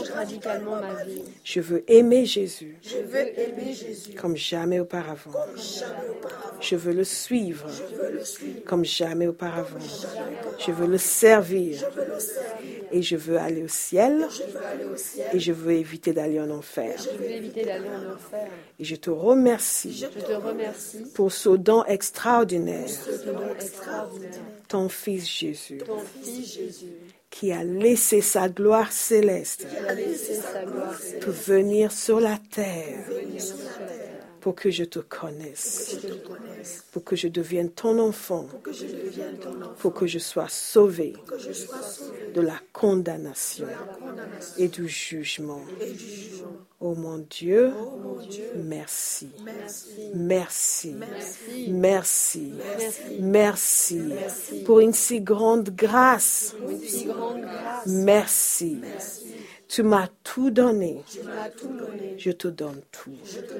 Je veux aimer Jésus comme jamais auparavant. Je veux le suivre comme jamais auparavant. Je veux le servir et je veux aller au ciel et je veux éviter d'aller en enfer. Et je te remercie pour ce don extraordinaire, ton Fils Jésus, qui a laissé sa gloire céleste pour venir sur la terre pour que je te connaisse, pour que je devienne ton enfant, pour que je sois sauvé de la condamnation et du jugement. Oh mon Dieu, merci, merci, merci, merci pour une si grande grâce. Merci. Tu m'as tout donné. Je te donne tout.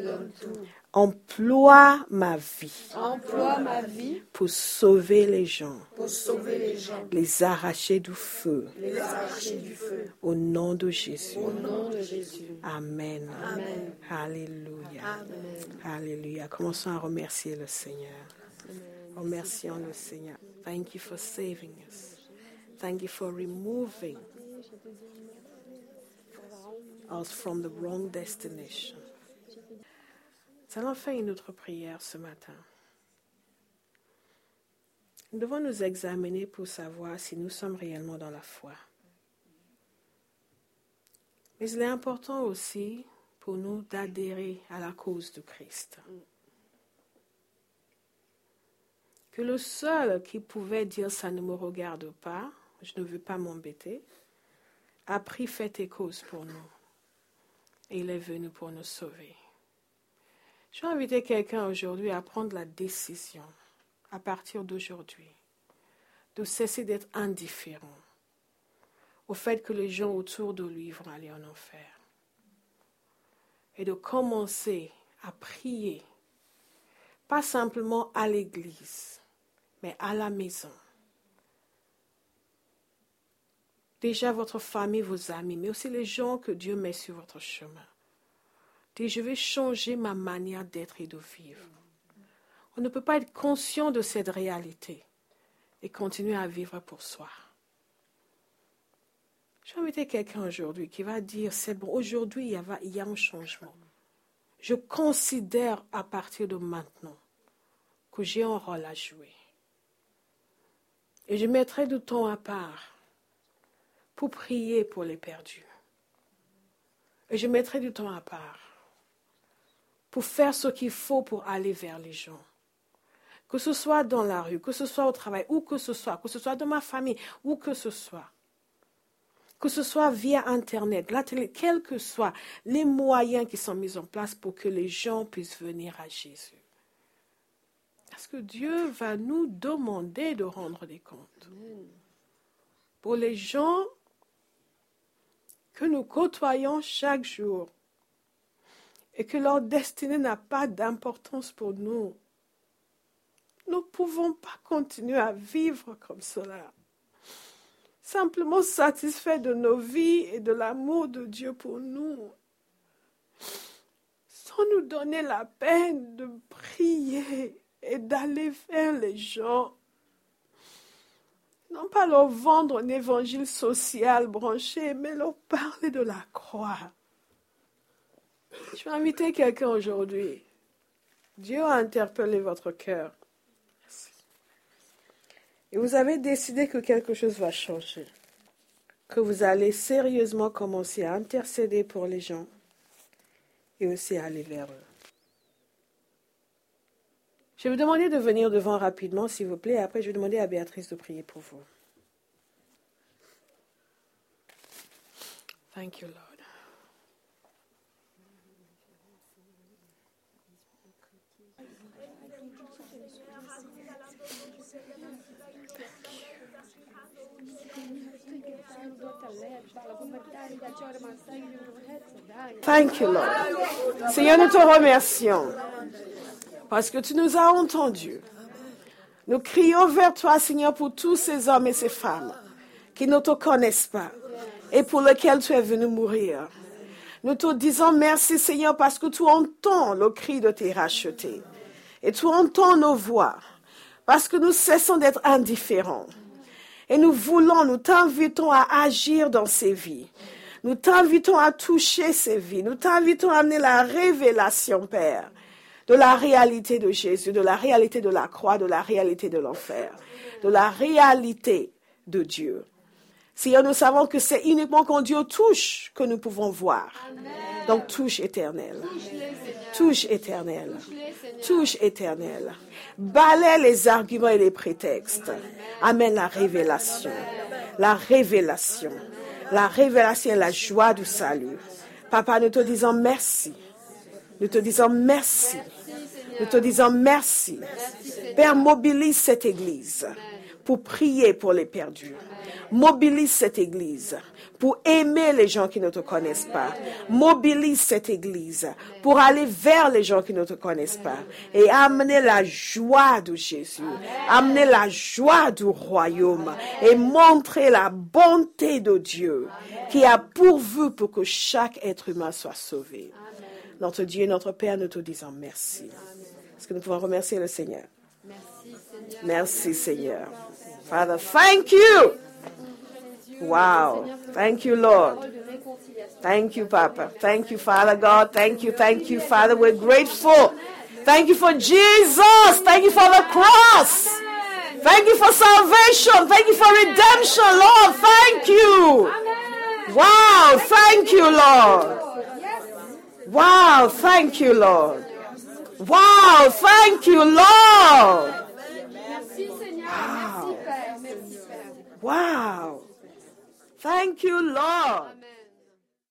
Emploie ma vie pour sauver les gens, les arracher du feu. Au nom de Jésus. Amen. Alléluia. Alléluia. Commençons à remercier le Seigneur. Remercions le Seigneur. Thank you for saving us. Thank you for removing us from the wrong destination. Nous allons faire une autre prière ce matin. Nous devons nous examiner pour savoir si nous sommes réellement dans la foi. Mais il est important aussi pour nous d'adhérer à la cause de Christ. Que le seul qui pouvait dire « ça ne me regarde pas, je ne veux pas m'embêter », a pris fait et cause pour nous. Et il est venu pour nous sauver. Je vais inviter quelqu'un aujourd'hui à prendre la décision, à partir d'aujourd'hui, de cesser d'être indifférent au fait que les gens autour de lui vont aller en enfer. Et de commencer à prier, pas simplement à l'église, mais à la maison. Déjà votre famille, vos amis, mais aussi les gens que Dieu met sur votre chemin. Et je vais changer ma manière d'être et de vivre. On ne peut pas être conscient de cette réalité et continuer à vivre pour soi. Je vais inviter quelqu'un aujourd'hui qui va dire, c'est bon, aujourd'hui il y a un changement. Je considère à partir de maintenant que j'ai un rôle à jouer. Et je mettrai du temps à part pour prier pour les perdus. Et je mettrai du temps à part pour faire ce qu'il faut pour aller vers les gens. Que ce soit dans la rue, que ce soit au travail, où que ce soit dans ma famille, où que ce soit. que ce soit via Internet, la télé, quels que soient les moyens qui sont mis en place pour que les gens puissent venir à Jésus. Parce que Dieu va nous demander de rendre des comptes. Pour les gens que nous côtoyons chaque jour et que leur destinée n'a pas d'importance pour nous, nous ne pouvons pas continuer à vivre comme cela. Simplement satisfaits de nos vies et de l'amour de Dieu pour nous, sans nous donner la peine de prier et d'aller vers les gens. Non pas leur vendre un évangile social branché, mais leur parler de la croix. Je vais inviter quelqu'un aujourd'hui. Dieu a interpellé votre cœur. Et vous avez décidé que quelque chose va changer. Que vous allez sérieusement commencer à intercéder pour les gens et aussi à aller vers eux. Je vais vous demander de venir devant rapidement, s'il vous plaît. Après, je vais demander à Béatrice de prier pour vous. Thank you, Lord. Thank you, Lord. Seigneur, nous te remercions parce que tu nous as entendus. Nous crions vers toi, Seigneur, pour tous ces hommes et ces femmes qui ne te connaissent pas et pour lesquels tu es venu mourir. Nous te disons merci, Seigneur, parce que tu entends le cri de tes rachetés et tu entends nos voix parce que nous cessons d'être indifférents. Et nous t'invitons à agir dans ces vies. Nous t'invitons à toucher ces vies. Nous t'invitons à amener la révélation, Père, de la réalité de Jésus, de la réalité de la croix, de la réalité de l'enfer, de la réalité de Dieu. Seigneur, nous savons que c'est uniquement quand Dieu touche que nous pouvons voir. Amen. Donc, touche éternel. Touche éternel. Touche éternel. Balaie les arguments et les prétextes. Amène la révélation. La révélation. La révélation et la joie du salut. Papa, nous te disons merci. Nous te disons merci. Nous te disons merci. Père, mobilise cette église pour prier pour les perdus. Mobilise cette église pour aimer les gens qui ne te connaissent pas. Mobilise cette église pour aller vers les gens qui ne te connaissent pas et amener la joie de Jésus, amener la joie du royaume et montrer la bonté de Dieu qui a pourvu pour que chaque être humain soit sauvé. Notre Dieu et notre Père, nous te disons merci. Est-ce que nous pouvons remercier le Seigneur? Merci, Seigneur. Father, thank you. Wow. Thank you, Lord. Thank you, Papa. Thank you, Father God. Thank you, Father. We're grateful. Thank you for Jesus. Thank you for the cross. Thank you for salvation. Thank you for redemption, Lord. Thank you. Wow. Thank you, Lord. Wow. Thank you, Lord. Wow. Thank you, Lord. Wow. Wow. Thank you, Lord.